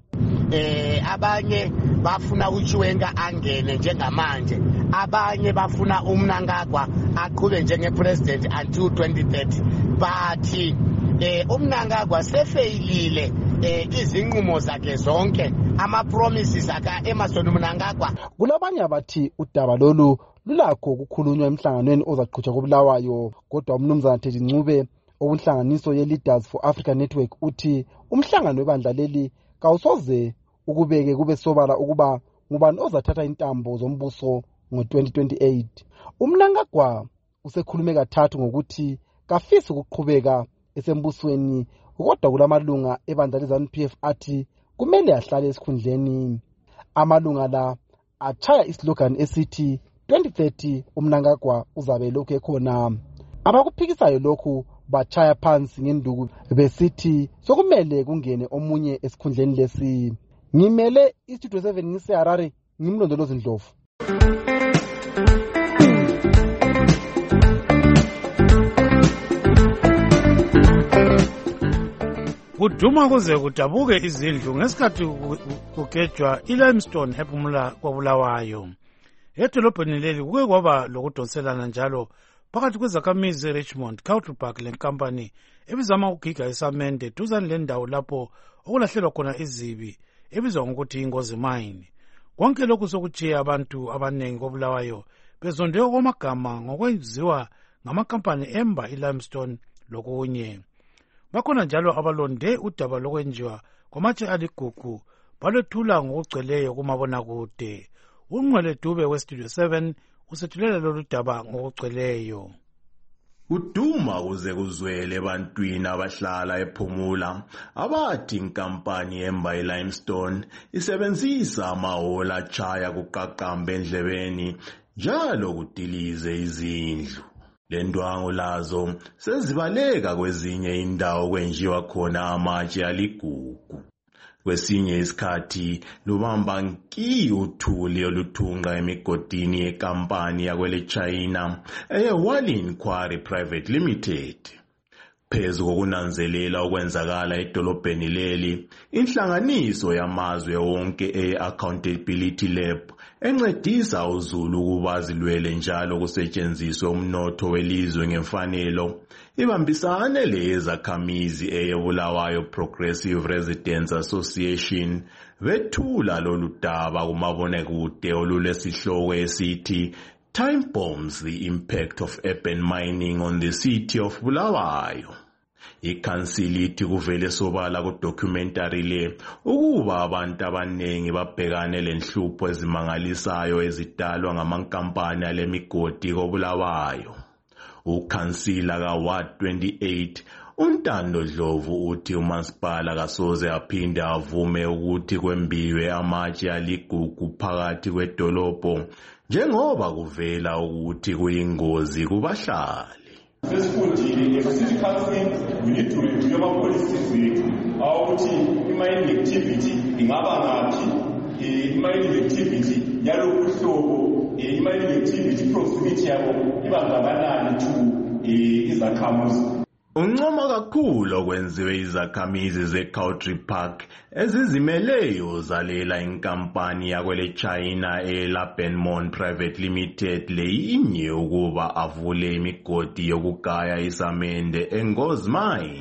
Abanye bafuna uChiwenga angene njengamanje, abanye bafuna uMnangagwa aqhube njengepresident until 2030. But uMnangagwa sefeyilile izinqumo zakhe zonke, ama-promises aka Emmerson Mnangagwa. Kulabanye abathi udaba lolu lulakho ukukhulunywa emhlanganweni ozaqhutshwa koBulawayo, kodwa umnumzana Teddy Ncube okunhlanganiso ye-Leaders for Africa Network uthi umhlangano webandla leli kawusoze ukubeke kube sobala ukuba ngubani ozathatha intambo zombuso ngo-2028. uMnangagwa usekhulume kathathu ngokuthi kafisi ukuqhubeka esembusweni, kodwa kulamalunga ebandla le-ZANU-PF athi kumele ahlale esikhundleni. Amalunga la atshaya islogan esithi 2030 uMnangagwa uzabe lokhu ekhona. Abakuphikisayo lokhu batshaya phansi ngenduku besithi sokumele kungene omunye esikhundleni lesi. Ngimele iStudio 7 ngiseHarare, ngimlondolozi Ndlovu. Kuduma kuze kudabuke izindlu ngesikhathi kugejwa ilimestone ephumula kwaBulawayo. Edolobheni leli kuke kwaba lokudonselana njalo phakathi kwezakhamizi eRichmond Country Park lenkampani ebizama ukugiga isamende duzane lendawo lapho okulahlelwa khona izibi ebizwa ngokuthi ingozi mine. Konke lokhu sokutshiya abantu abanengi koBulawayo bezonde okwamagama ngokwenziwa ngamakampani emba ilimestone lokunye. Bakhona njalo abalonde udaba lokwenjiwa kwamatshe aligugu balwethula ngokugcweleyo kumabonakude. Ungcwele Dube weStudio 7 usethulela lolu daba ngokugcweleyo. Uduma kuze kuzwele ebantwini abahlala ephumula abathi inkampani emba ilimestone isebenzisa amahora achaya kuqaqamba endlebeni njalo kudilize izindlu. Le ndwangu lazo sezibaleka kwezinye indawo kwenjiwa khona amatshe aligugu. Kwesinye isikhathi lubamba nki uthuli oluthunqa emigodini yekampani yakwele China eyeWalin Quarry Private Limited. Phezu kokunanzelela okwenzakala edolobheni leli, inhlanganiso yamazwe wonke e-Accountability Lab encedisa uZulu ukuba zilwele njalo kusetshenziswe umnotho welizwe ngemfanelo, ibambisane lezakhamizi eyeBulawayo Progressive Residents Association bethula lolu daba kumabonakude olulesihloko esithi Time Bombs, the Impact of Urban Mining on the City of Bulawayo. Ikhansili ithi kuvele sobala kudocumentary le ukuba abantu abanengi babhekane lenhlupho ezimangalisayo ezidalwa ngamankampani alemigodi koBulawayo. Ukhansila kaWard 28 uNtando Dlovu uthi umasipala kasoze aphinde avume ukuthi kwembiwe amatshe aligugu phakathi kwedolobho njengoba kuvela ukuthi kuyingozi kubahlali. Sesifundile nge-city council we need to review ama-policies wethu awukuthi i-mining activity ingaba ngaphi, i-mining activity yalolu hlobo, i-mining activity proximity yabo iba ngakanani to izakhamuzi. Uncoma kakhulu okwenziwe izakhamizi ze-Country Park ezizimeleyo zalela inkampani yakwele China eLabenmont Private Limited leyinye ukuba avule imigodi yokugaya isamende engozi mine.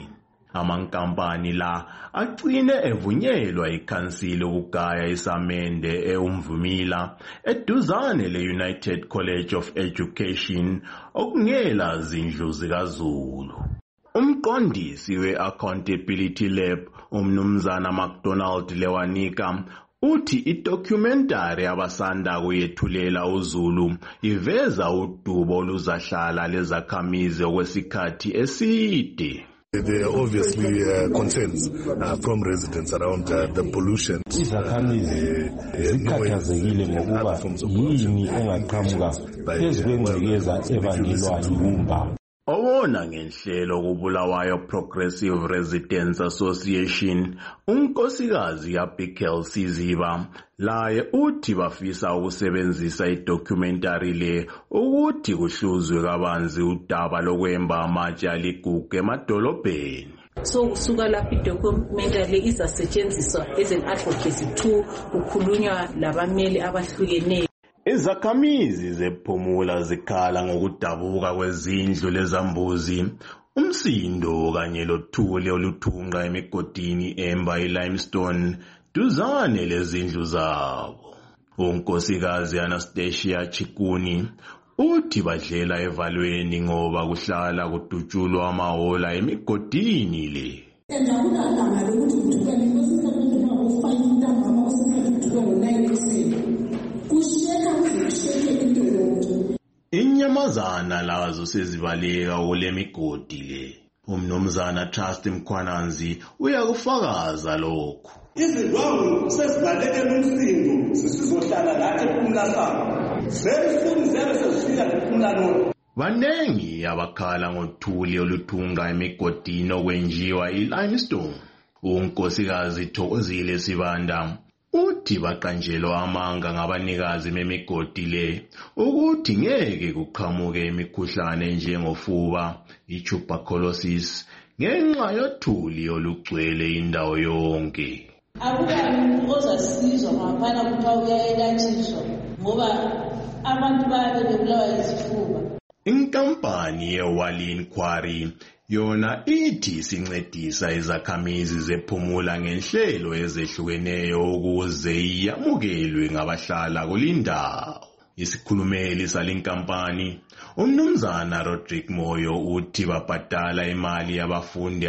Amankampani la agcine evunyelwa ikhansili ukugaya isamende eUmvumila eduzane le-United College of Education okungela zindlu zikaZulu. Umqondisi we-Accountability Lab umnumzana McDonald Lewanika uthi idocumentary abasanda kuyethulela uZulu iveza udubo oluzahlala lezakhamizi okwesikhathi eside. There are obviously concerns from residents around the pollution. Izakhamizi zikhathazekile ngokuba yini engaqhamuka phezu kwengcekeza ebangelwa yibumba. Owona ngenhlelo kuBulawayo Progressive Residents Association, unkosikazi Abigail Siziba, laye uthi bafisa ukusebenzisa idocumentary le ukuthi kuhluzwe kabanzi udaba lokwemba amatshe aligugu emadolobheni. So kusuka lapho idocumentary izasetshenziswa as an advocacy to kukhulunywa labameli abahlukeneyo. Izakhamizi zephumula zikhala ngokudabuka kwezindlu lezambuzi, umsindo kanye lothuli oluthunqa emigodini emba ilimestone duzane lezindlu zabo. Unkosikazi Anastasia Chikuni uthi badlela evalweni ngoba kuhlala kudutshulwa amahola emigodini le. Inyamazana lazo sezibaleka kule migodi le. Umnumzana Trust Mkhwananzi uyakufakaza lokho. Izindwangu sezibaleke umsindo sisizohlala la ephumula sabo. Sefuni zebe sesifika ephumula lo. Banengi abakhala ngothuli oluthunqa emigodini okwenjiwa ilimestone. Unkosikazi Thokozile Sibanda uthi baqanjelwa amanga ngabanikazi memigodi le ukuthi ngeke kuqhamuke imikhuhlane njengofuba, i-tuberculosis ngenxa yothuli olugcwele indawo yonke. Akukamuntu ozasizwa ngaphana kuthiwa uyayelathiswa ngoba abantu babe bebulawa izifuba. Inkampani ye-Walin Quarry yona ithi sincedisa izakhamizi zephumula ngenhlelo ezehlukeneyo ukuze yamukelwe ngabahlala kulindawo. Isikhulumeli salinkampani umnumzana Rodrick Moyo uthi babhadala imali yabafundi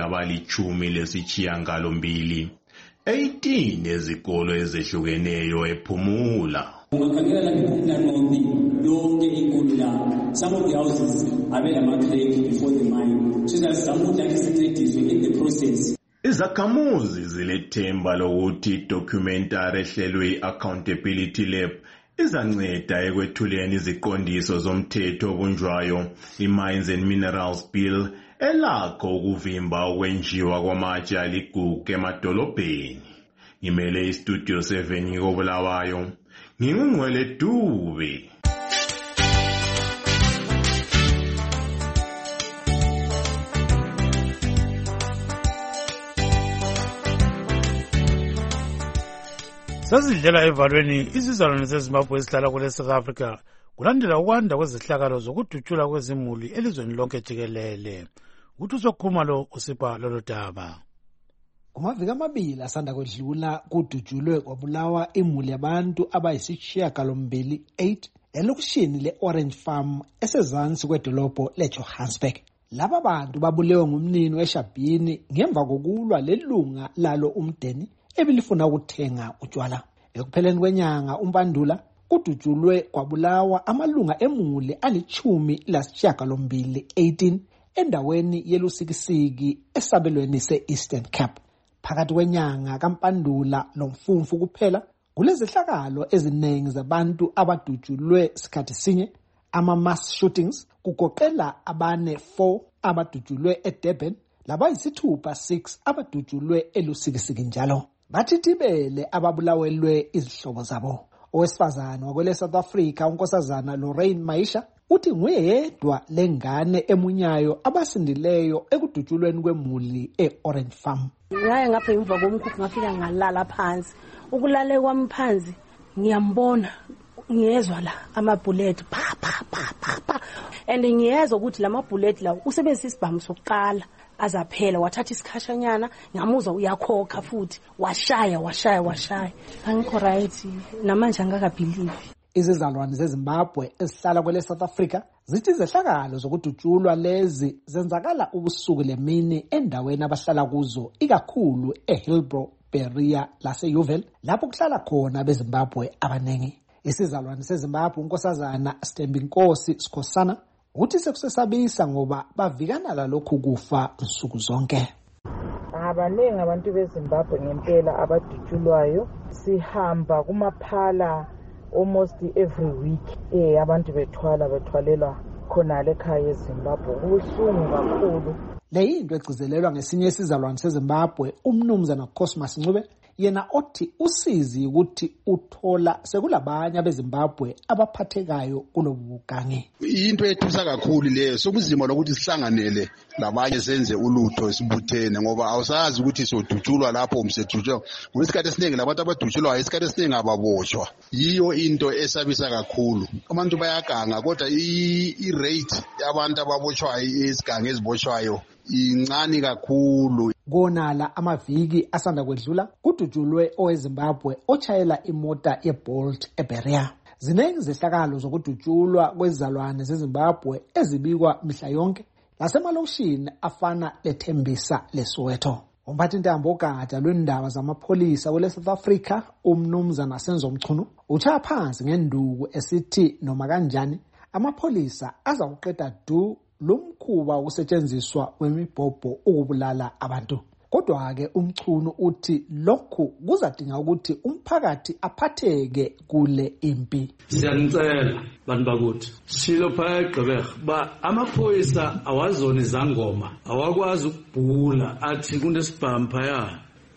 abali-18 ezikolo ezehlukeneyo ephumula. Ungakhangela la ngephumula nonke yonke inkulu la. Some of the houses abelama-crack before the mine. Sizazama ukuthi sincediswe in the process. Izakhamuzi zilethemba lokuthi documentary ehlelwe i-Accountability Lab izanceda ekwethuleni iziqondiso zomthetho obunjwayo i-Mines and Minerals Bill elakho ukuvimba ukwenjiwa kwamatshe aligugu emadolobheni. Ngimele iStudio 7 koBulawayo, ngingungcwele Dube. Sazidlela evalweni izizalwane zeZimbabwe ezihlala kule South Africa kulandela ukwanda kwezihlakalo zokudutshula kwezimuli elizweni lonke jikelele. Uthi uSokhumalo usipha lolu daba. Kumaviki amabili asanda kwedlula kudutshulwe kwabulawa imuli yabantu abayisishiyagalombili 8 elokishini le-Orange Farm esezansi kwedolobho leJohannesburg. Laba bantu babulewe ngumnini weShabhini ngemva kokulwa lelunga lalo umdeni ebilifuna ukuthenga utshwala. Ekupheleni kwenyanga uMpandula kudutshulwe kwabulawa amalunga emuli ali-18 endaweni yelusikisiki esabelweni se-Eastern Cape. Phakathi kwenyanga kaMpandula noMfumfu kuphela kulezehlakalo eziningi zabantu abadutshulwe sikhathi sinye, ama-mass shootings kugoqela 4 abadutshulwe eDurban labayisithupha 6 abadutshulwe elusikisiki njalo. Bathithibele ababulawelwe izihlobo zabo. Owesifazana wakwele South Africa unkosazana Lorraine Maisha uthi nguyedwa lengane emunyayo abasindileyo ekudutshulweni kwemuli e-Orange Farm. Ngaye ngapha emva komkhukhu ngafika ngalala phansi. Ukulale kwami phansi ngiyambona ngiyezwa la amabullet pa pa pa pa pa and ngiyeza ukuthi lamabullet lawo usebenzisa isibhamu sokuqala azaphela wathatha isikhashanyana ngamuzwa uyakhokha futhi washaya angikho right namanje angakabelieve. Izizalwane zeZimbabwe ezihlala kwele South Africa zithi zehlakalo zokudutshulwa lezi zenzakala ubusuku lemini endaweni abahlala kuzo ikakhulu eHillbrow, Berea lase-Yuvel lapho kuhlala khona beZimbabwe abanengi. Isizalwane seZimbabwe unkosazana Stembinkosi Sikhosana uthi sekusesabisa ngoba bavikana lalokhu kufa nsuku zonke. Abanengi abantu beZimbabwe ngempela abadutshulwayo, sihamba kumaphala almost every week. Abantu bethwalelwa khona ekhaya eZimbabwe. Kubuhlungu kakhulu. Le yinto egcizelelwa ngesinye isizalwane seZimbabwe umnumzana Cosmas Ncube, yena othi usizi ukuthi uthola sekulabanye abeZimbabwe abaphathekayo kulobu bugange. Into ethusa kakhulu leyo, sokunzima lokuthi sihlanganele labanye senze ulutho esibuthene ngoba awusazi ukuthi sodutshulwa lapho umsedutshulwa. Ngesikhathi esiningi labantu abadutshulwayo isikhathi esiningi ababoshwa. Yiyo into esabisa kakhulu. Abantu bayaganga kodwa i-rate yabantu ababoshwayo esigange eziboshwayo incane kakhulu. Konala amaviki asanda kwedlula kudutshulwe oweZimbabwe ochayela imota yeBolt eBerea. Ziningi zehlakalo zokudutshulwa kwezizalwane zeZimbabwe ezibikwa mihla yonke lasemalokishini afana leThembisa leSoweto. Umphathintambo ogada lwendaba zamapholisa kwele South Africa umnumzana Senzo Mchunu utshaya phansi ngenduku esithi noma kanjani amapholisa azawuqeda du lumkhuba ukusetshenziswa kwemibhobho ukubulala abantu. Kodwa-ke umchunu uthi lokhu kuzadinga ukuthi umphakathi aphatheke kule impi. Siyanicela bantu bakuthi silo phaya eGqeberha ba amaphoyisa awazona izangoma awakwazi ukubhula athi kunesibhamu phaya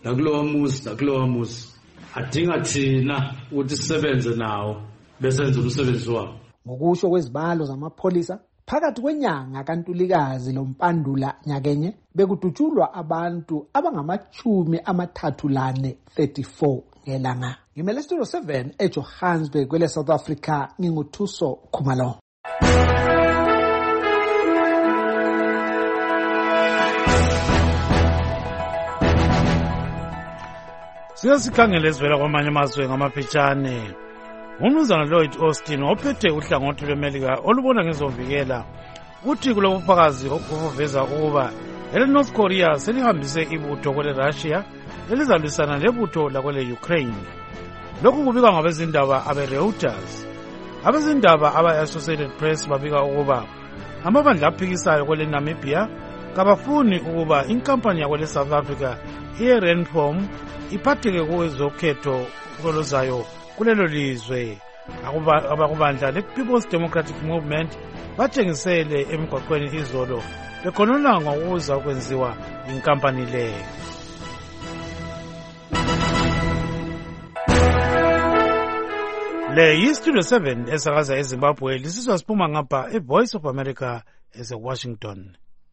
lakulowa muzi adinga thina ukuthi sisebenze nawo besenze umsebenzi wabo. Ngokusho kwezibalo zamapholisa phakathi kwenyanga kaNtulikazi loMpandula nyakenye bekudutshulwa abantu abangama-34 ngelanga. Ngimele Studio 7 eJohannesburg kwele South Africa nginguthuso Khumalo. Siyasikhangela ezivela kwamanye amazwe ngamaphitshane. Umnumzana Lloyd Austin ophethe uhlangothi lweMelika olubona ngezovikela uthi kulobufakazi obuveza ukuba North Korea selihambise ibutho kwele Russia elizalwisana lebutho lakwele Ukraine. Lokhu kubikwa ngabezindaba abe-Reuters. Abezindaba aba-Associated Press babika ukuba amabandla aphikisayo kwele Namibia kabafuni ukuba inkampani yakwele South Africa iRenpom iphatheke kwezokhetho kolozayo kulelo lizwe. Abakubandla le-People's Democratic Movement batshengisele emigwaqweni izolo bekhonona ngokuza kwenziwa inkampani leyo. Le yi-Studio 7 esakaza eZimbabwe lisizwa siphuma ngapha eVoice of America ese-Washington.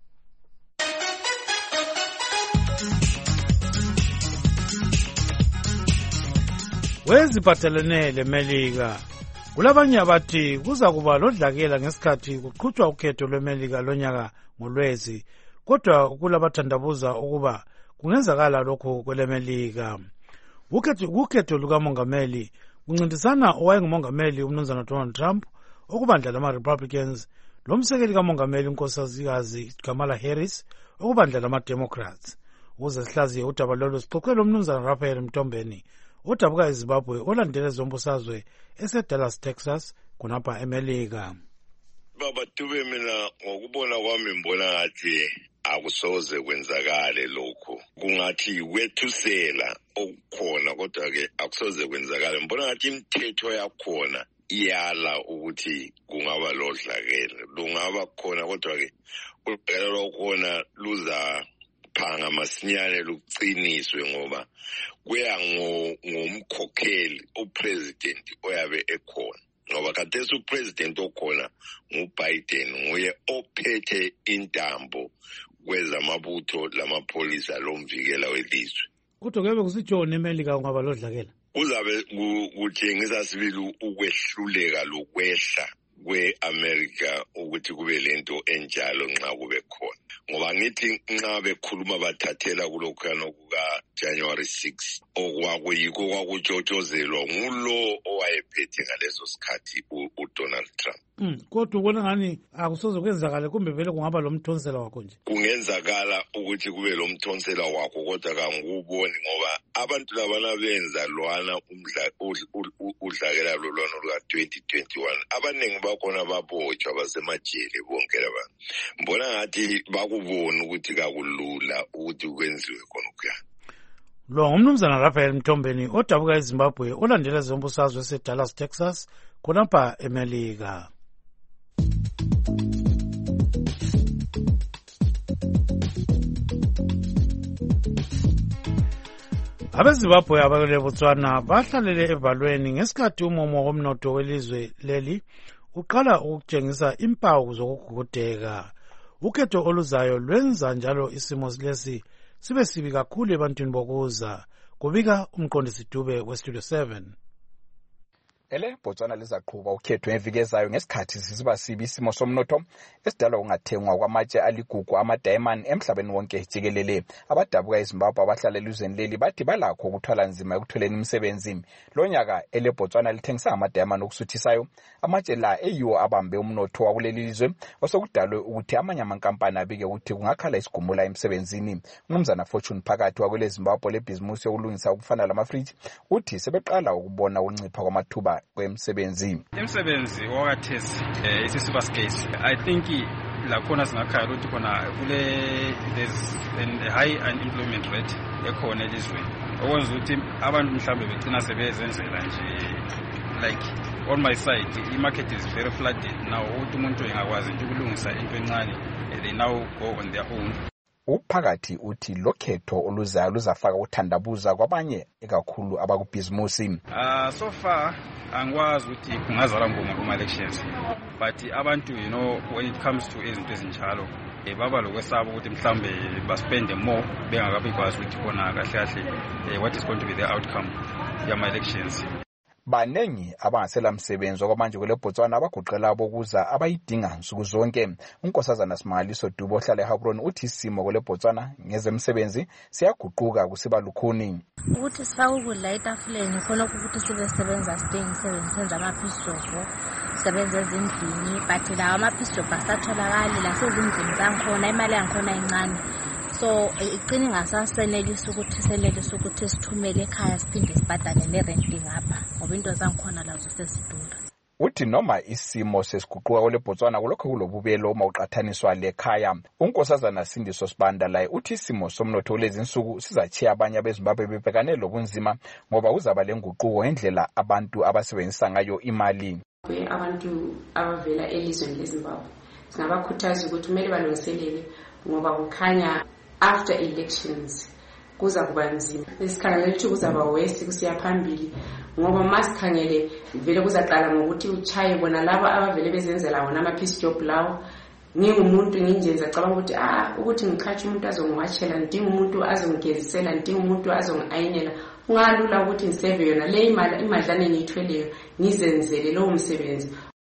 Weziphathelene leMelika kulabanye abathi kuza kuba lodlakela ngesikhathi kuqhutshwa ukhetho lweMelika lonyaka ngoLwezi, kodwa kulabathandabuza ukuba kungenzakala lokho kweleMelika. Ukhetho lukamongameli kuncintisana owayengumongameli umnumzana Donald Trump, okubandla lama-Republicans, lomsekeli kamongameli unkosazikazi Kamala Harris, okubandla lama-Democrats. Ukuze sihlaziye udaba lolu sixoxele umnumzana Raphael Mtombeni odabuka eZimbabwe olandele zombusazwe eseDallas, Texas kunapha eMelika. Baba Dube, mina ngokubona kwami mbona ngathi akusoze kwenzakale lokho. Kungathi wethusela okukhona kodwa ke akusoze kwenzakale. Mbona ngathi imithetho yakhona iyala ukuthi kungaba lodlakela. Lungaba khona kodwa ke udlakela lokhona luza phanga masinyane luqiniswe ngoba kuya ngomkhokheli upresident oyabe ekhona. Ngoba khathesi upresident okhona nguBiden, nguye ophethe intambo kwezamabutho lamapholisa lomvikela welizwe. Kodwa kube kusitshona eMelika kungaba lodlakela. Kuzabe kutshengisa sibili ukwehluleka lokwehla kwe-America ukuthi kube lento enjalo nxa kube khona. Ngoba ngithi nxa bekhuluma bathathela kulokhuyana kuka-January 6 okwakuyikho kwakutshotshozelwa ngulo owayephethe ngaleso sikhathi uDonald Trump. Kodwa ubona ngani akusoze kwenzakale kumbe vele kungaba lo mthonsela wakho nje? Kungenzakala ukuthi kube lo mthonsela wakho kodwa kangikuboni ngoba abantu labana benza lwana udlakela lolwana luka-2021 abaningi bakhona babotshwa basemajele bonke labantu. Mbona ngathi bakubona ukuthi kakulula ukuthi kwenziwe khona ukuya. Lo ngumnumzana Raphael Mtombeni odabuka eZimbabwe olandela ezombusazwe eseDallas, Texas khonapha eMelika. AbeZimbabwe abakule Botswana bahlalele evalweni ngesikhathi umumo womnotho welizwe leli uqala ukutshengisa impawu zokugugudeka. Ukhetho oluzayo lwenza njalo isimo lesi sibe sibi kakhulu ebantwini bokuza, kubika umqondisi Dube weStudio 7. Botswana lizaqhuba ukhetho ngeviki ezayo ngesikhathi sisiba sibi isimo somnotho esidalwa kungathengwa kwamatshe aligugu ama-diamond emhlabeni wonke jikelele. Abadabuka eZimbabwe abahlala elizweni leli bathi balakho ukuthwala nzima ekutholeni imisebenzi. Lo nyaka Botswana lithengisa ama-diamond okusuthisayo. Amatshe la eyiwo abambe umnotho wakuleli lizwe osokudalwe ukuthi amanye amankampani abike ukuthi kungakhala isigumula emsebenzini. Umnumzana Fortune phakathi wakwele Zimbabwe lebhizimusi yokulungisa ukufana lamafriji uthi sebeqala ukubona ukuncipha kwamathuba kwemsebenzi. Imsebenzi wakathesi isisiba scarce. I think lakhona singakhaya ukuthi khona there's a high unemployment rate ekhona elizweni. Okwenza ukuthi abantu mhlawumbe begcina sebezenzela nje like on my side the market is very flooded now. Ukuthi umuntu engakwazi nje ukulungisa into encane they now go on their own. Uphakathi uthi lokhetho oluzayo luzafaka ukuthandabuza kwabanye ekakhulu abakubhizimusi. So far angikwazi ukuthi kungazala ngoma kuma elections, but abantu when it comes to izinto ezinjalo baba lokwesaba ukuthi mhlambe baspende more bengakabi kwazi ukuthi khona kahle kahle what is going to be the outcome yama elections. Banengi abangasela msebenzi okwamanje kule Botswana abaguqela abokuza abayidinga nsuku zonke. Unkosazana Simaliso Dube ohlala eHabron uthi isimo kule Botswana ngezemsebenzi siyaguquka kusiba lukhuni. Ukuthi sifake ukudla etafuleni khona ukuthi sibe sebenza sidinga imisebenzi senza amaphistolo sebenza ezindlini but lawo amaphistolo asatholakala lasezindlini zangikhona imali yangikhona incane. So iqini ngasasenelisa ukuthi sithumele ekhaya siphinde sibhadale nerenti ngapha ngoba into zangikhona lazo sesidura. Uthi noma isimo sesiguquka kule Botswana kulokho kulobubelo uma uqathaniswa lekhaya. Unkosazana Sindiso Sibanda laye uthi isimo somnotho lezi insuku sizachiya abanye abeZimbabwe bebhekane lobunzima ngoba uzaba lenguquko ngendlela abantu abasebenzisa ngayo imali. Abantu abavela elizweni leZimbabwe singabakhuthaza ukuthi kumele balungiselele ngoba kukhanya after elections kuza kuba nzima. Isikhangele ukuthi kuzaba wesi kusiya phambili ngoba masikhangele vele kuzaqala ngokuthi uchaye bona laba abavele bezenzela wona ama-piece job lawo. Ngingumuntu nginjenza cabanga ukuthi ukuthi ngikhatshe umuntu azongiwatshela, ndinga umuntu azongigezisela, ndinga umuntu azongi-ayinela. Kungalula ukuthi ngiseve yona le imadlane ngiyithweleyo ngizenzele lowo msebenzi.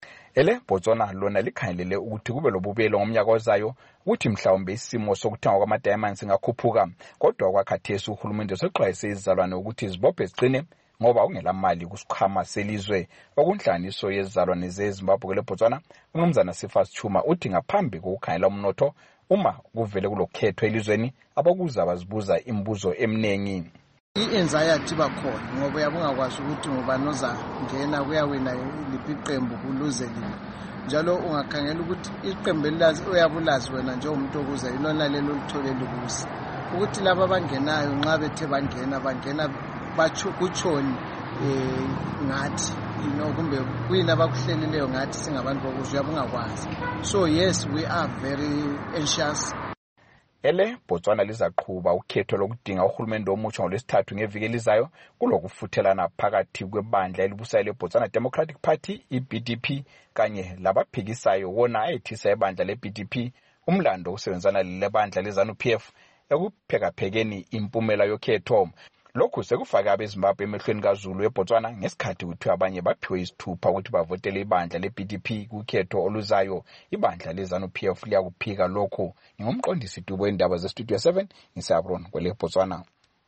Botswana lona likhangelele ukuthi kube lobubelo ngomnyaka ozayo ukuthi mhlawumbe isimo sokuthengwa kwama-diamonds singakhuphuka. Kodwa kwakhathesi uhulumende soxwayise izizalwane ukuthi zibophe ziqine ngoba ungela mali kusikhwama selizwe. Okunhlanganiso yezizalwane zeZimbabwe kule Botswana umnumzana Sifas Chuma uthi ngaphambi kokukhangela umnotho uma kuvele kulokhetho elizweni abakuza bazibuza imibuzo eminingi. I-anxiety bakhona ngoba uyabungakwazi ukuthi ngubani ozangena kuyawina liphi iqembu kuluze lini. Njalo ungakhangela ukuthi iqembu elilazi uyabulazi wena njengomuntu okuza ilona lelo litholele ukusa. Ukuthi laba abangenayo nxa bethe bangena kutshoni ngathi kumbe kuyini abakuhlelileyo ngathi singabantu bokuza uyabungakwazi. So yes, we are very anxious. Botswana lizaqhuba ukhetho lokudinga uhulumende omutsha ngolwesithathu ngeviki elizayo kulokufuthelana phakathi kwebandla elibusayo leBotswana Democratic Party iBDP kanye labaphikisayo wona ayethisa ibandla leBDP umlando usebenzana lebandla leZANU-PF ekuphekaphekeni impumela yokhetho. lokhu sekufake abezimbabwe emehlweni kaZulu eBotswana ngesikhathi kuthiwa abanye baphiwe isithupha ukuthi bavotele ibandla le-PDP kukhetho oluzayo. Ibandla le-ZANU-PF liyakuphika lokhu. Ngingumqondisi Dubo wendaba ze-Studio 7 ngisabron kwele Botswana.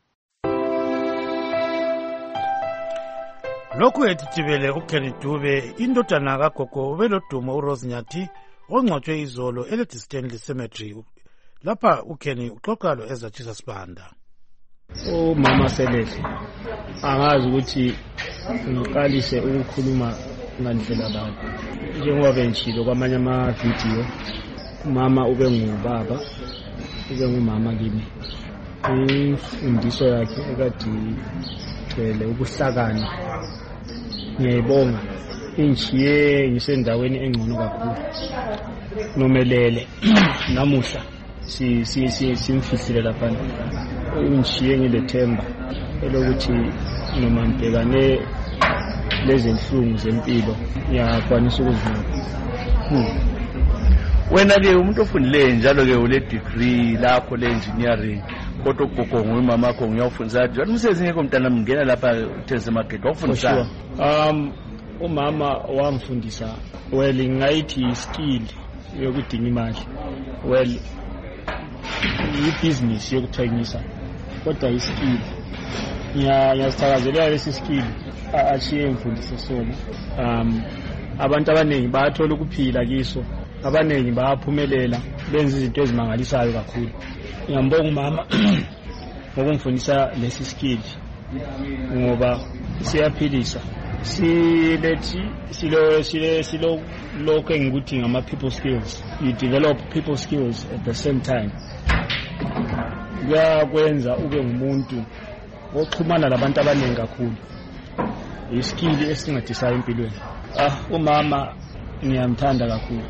Lokhu etithibele uKenny Dube indodana kagogo ubelodumo uRose Nyathi ongcwatshwe izolo eLady Stanley Cemetery. Lapha uKenny uxoxa lo Ezatshisa Sibanda. Mama Selehle angazi ukuthi ngiqalise ukukhuluma ngandlela bani njengoba benjilo kwamanye ama video mama ube ngubaba ube ngumama kimi imfundiso yakhe ekade igcwele ukuhlakana ngiyayibonga injiye ngisendaweni engcono kakhulu nomelele namuhla simfihlile lapha injiye ngilethemba elokuthi noma ngibhekane lezinhlungu zempilo ngiyakwanisa ukuzivuna. Wena ke umuntu ofundile njalo ke ule degree lakho le engineering kodwa ugogo ngumama wakho ngiyafundisa njalo umsebenzi ngeke umntana mngena lapha uThense Market wakufundisa. Umama wangifundisa ngayithi skill yokudinga imali i-business yokuthengisa kodwa iskill ngiyasithakazelela lesi skill ashiye ngifundise sona. Abantu abaningi bayathola ukuphila kiso, abaningi bayaphumelela benza izinto ezimangalisayo kakhulu. Ngiyambonga umama ngokungifundisa lesi skill ngoba siyaphilisa. Silo lokho engikuthi ngama people skills. You develop people skills at the same time. Kuyakwenza ube ngumuntu oxhumana labantu abaningi kakhulu. Iskill esingadisa empilweni. Umama ngiyamthanda kakhulu.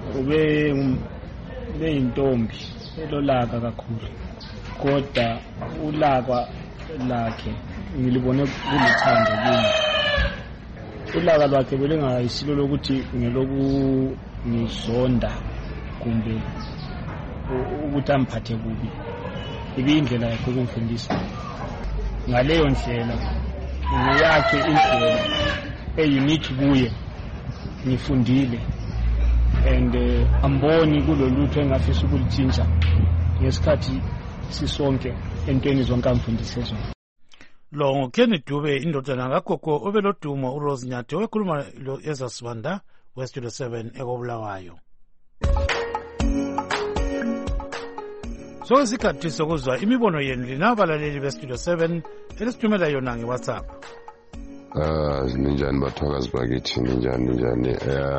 Ube intombi elolaka kakhulu. Kodwa ulaka lakhe ngilibone kulithando kimi. Ulaka lwakhe belengayisilo lokuthi ngeloku ngizonda kumbe ukuthi amphathe kubi. Ibindlela yakhe ukungifundisa. Ngaleyo ndlela ngiyakhe indlela unique kuye ngifundile and amboni kulolutho engafisa ukulitshintsha ngesikhathi sisonke entweni zonke amfundise zona. Lo nguKenny Dube indodana kagogo obelodumo uRose Nyathi okhuluma lo Ezasibanda weStudio 7 ekobulawayo. So isikhathi sokuzwa imibono yenu linabalaleli beStudio 7 elisithumela yona ngeWhatsApp. Ninjani bathokazi bakithi ninjani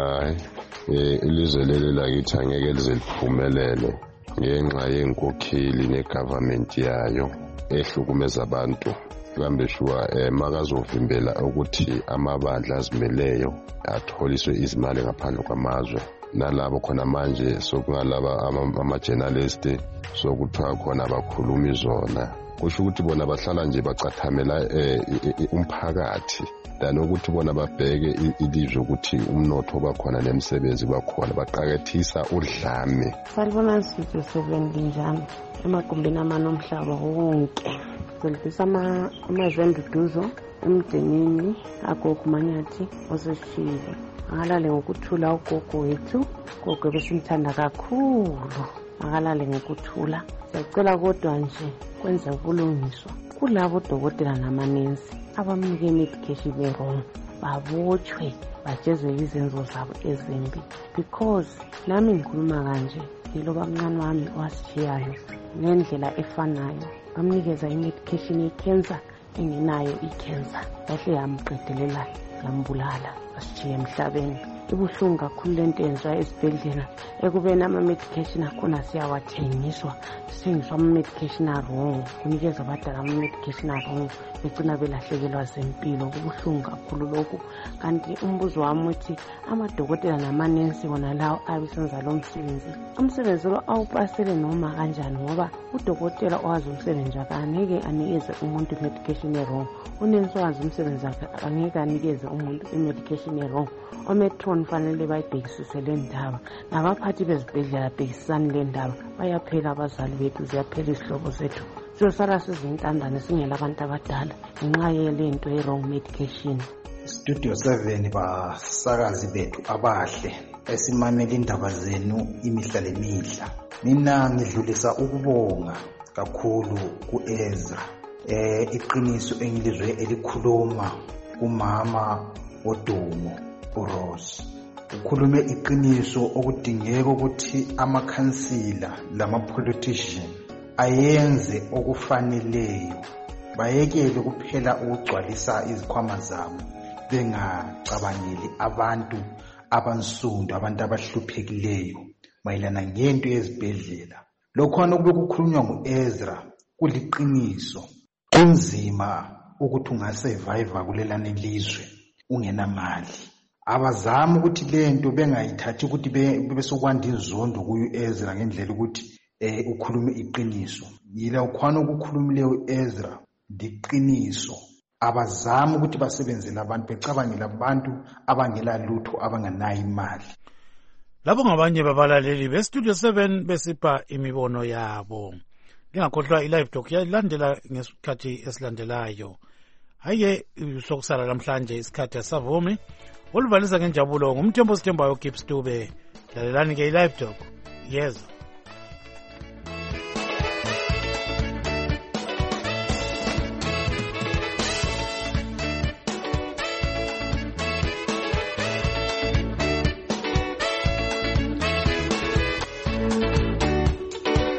ilizwe leli lakithi angeke lize liphumelele ngenxa yenkokheli negovernment yayo ehlukumeza abantu. Kambe shuwa makazovimbela ukuthi amabandla azimeleyo atholiswe izimali ngaphandle kwamazwe nalabo khona manje sokungalaba ama-journalist sokuthiwa khona abakhulumi zona kusho ukuthi bona bahlala nje bacathamela umphakathi than ukuthi bona babheke ilizwe ukuthi umnotho bakhona nemisebenzi bakhona baqakethisa udlame. Salibona Studio 7 linjani emagumbini amanomhlaba wonke selifisa amazwenduduzo emdenini agogo Manyathi oseshilo akalale ngokuthula ugogo wethu gogo besimthanda kakhulu akalale ngokuthula. Siyacela kodwa nje kwenza ubulungiswa kulabo dokotela namanensi abamnike medication wrong babotshwe bajezwe izenzo zabo ezimbi because nami ngikhuluma kanje yiloba mncane wami wasishiyayo ngendlela efanayo bamnikeza imedication ye-cancer engenayo i-cancer yahle yamqedelela yambulala asishiye emhlabeni. Ibuhlungu kakhulu lento yenziwa esibhedlela ekubeni ama-medication akhona siyawathengiswa sithengiswa ama-medication wrong kunikeza abadala ama-medication wrong begcina belahlekelwa zempilo. Kubuhlungu kakhulu lokhu. Kanti umbuzo wami uthi amadokotela namanensi wona lawo abesenza lo umsebenzi lo awupasele noma kanjani ngoba udokotela owazi umsebenzi wakhe angeke anikeze umuntu i-medication wrong. Unensi owazi umsebenzi wakhe angeke anikeze umuntu i-medication wrong. Ometron fanele bayibhekisise le ndaba nabaphathi bezibhedlela bhekisisani le ndaba. Bayaphela abazali bethu ziyaphela izihlobo zethu siyosala sizintandane singela abantu abadala ngenxa yelento ye-wrong medication. Studio 7 basakazi bethu abahle esimamela indaba zenu imihla lemihla. Mina ngidlulisa ukubonga kakhulu ku-Ezra. Iqiniso engilizwe elikhuluma kumama odumo uRose. Ukhulume iqiniso okudingeka ukuthi amakhansila lama-politician ayenze okufaneleyo. Bayekele kuphela ukugcwalisa izikhwama zabo bengacabangeli abantu abansundu, abantu abahluphekileyo mayelana ngento yezibhedlela. Lokhona kube kukhulunywa ngu-Ezra kuliqiniso. Kunzima ukuthi ungasurvive kulelana ilizwe ungenamali. Abazama ukuthi lento bengayithathi ukuthi besokwanda inzondo kuyu-Ezra ngendlela ukuthi ukhulume iqiniso. Yila ukhona ukukhulumileyo u-Ezra liqiniso. Abazama ukuthi basebenzele abantu becabangela abantu abangela lutho abanganayo imali. Labo ngabanye babalaleli bestudio 7 besipha imibono yabo. Ngingakhohlwa i-live talk yalandela ngesikhathi esilandelayo. Hayi sokusala namhlanje isikhathi asavumi. Oluvalisa ngenjabulo ngumthembo sithembayo Gibbs Dube. Lalelani ke i-live talk. Yes.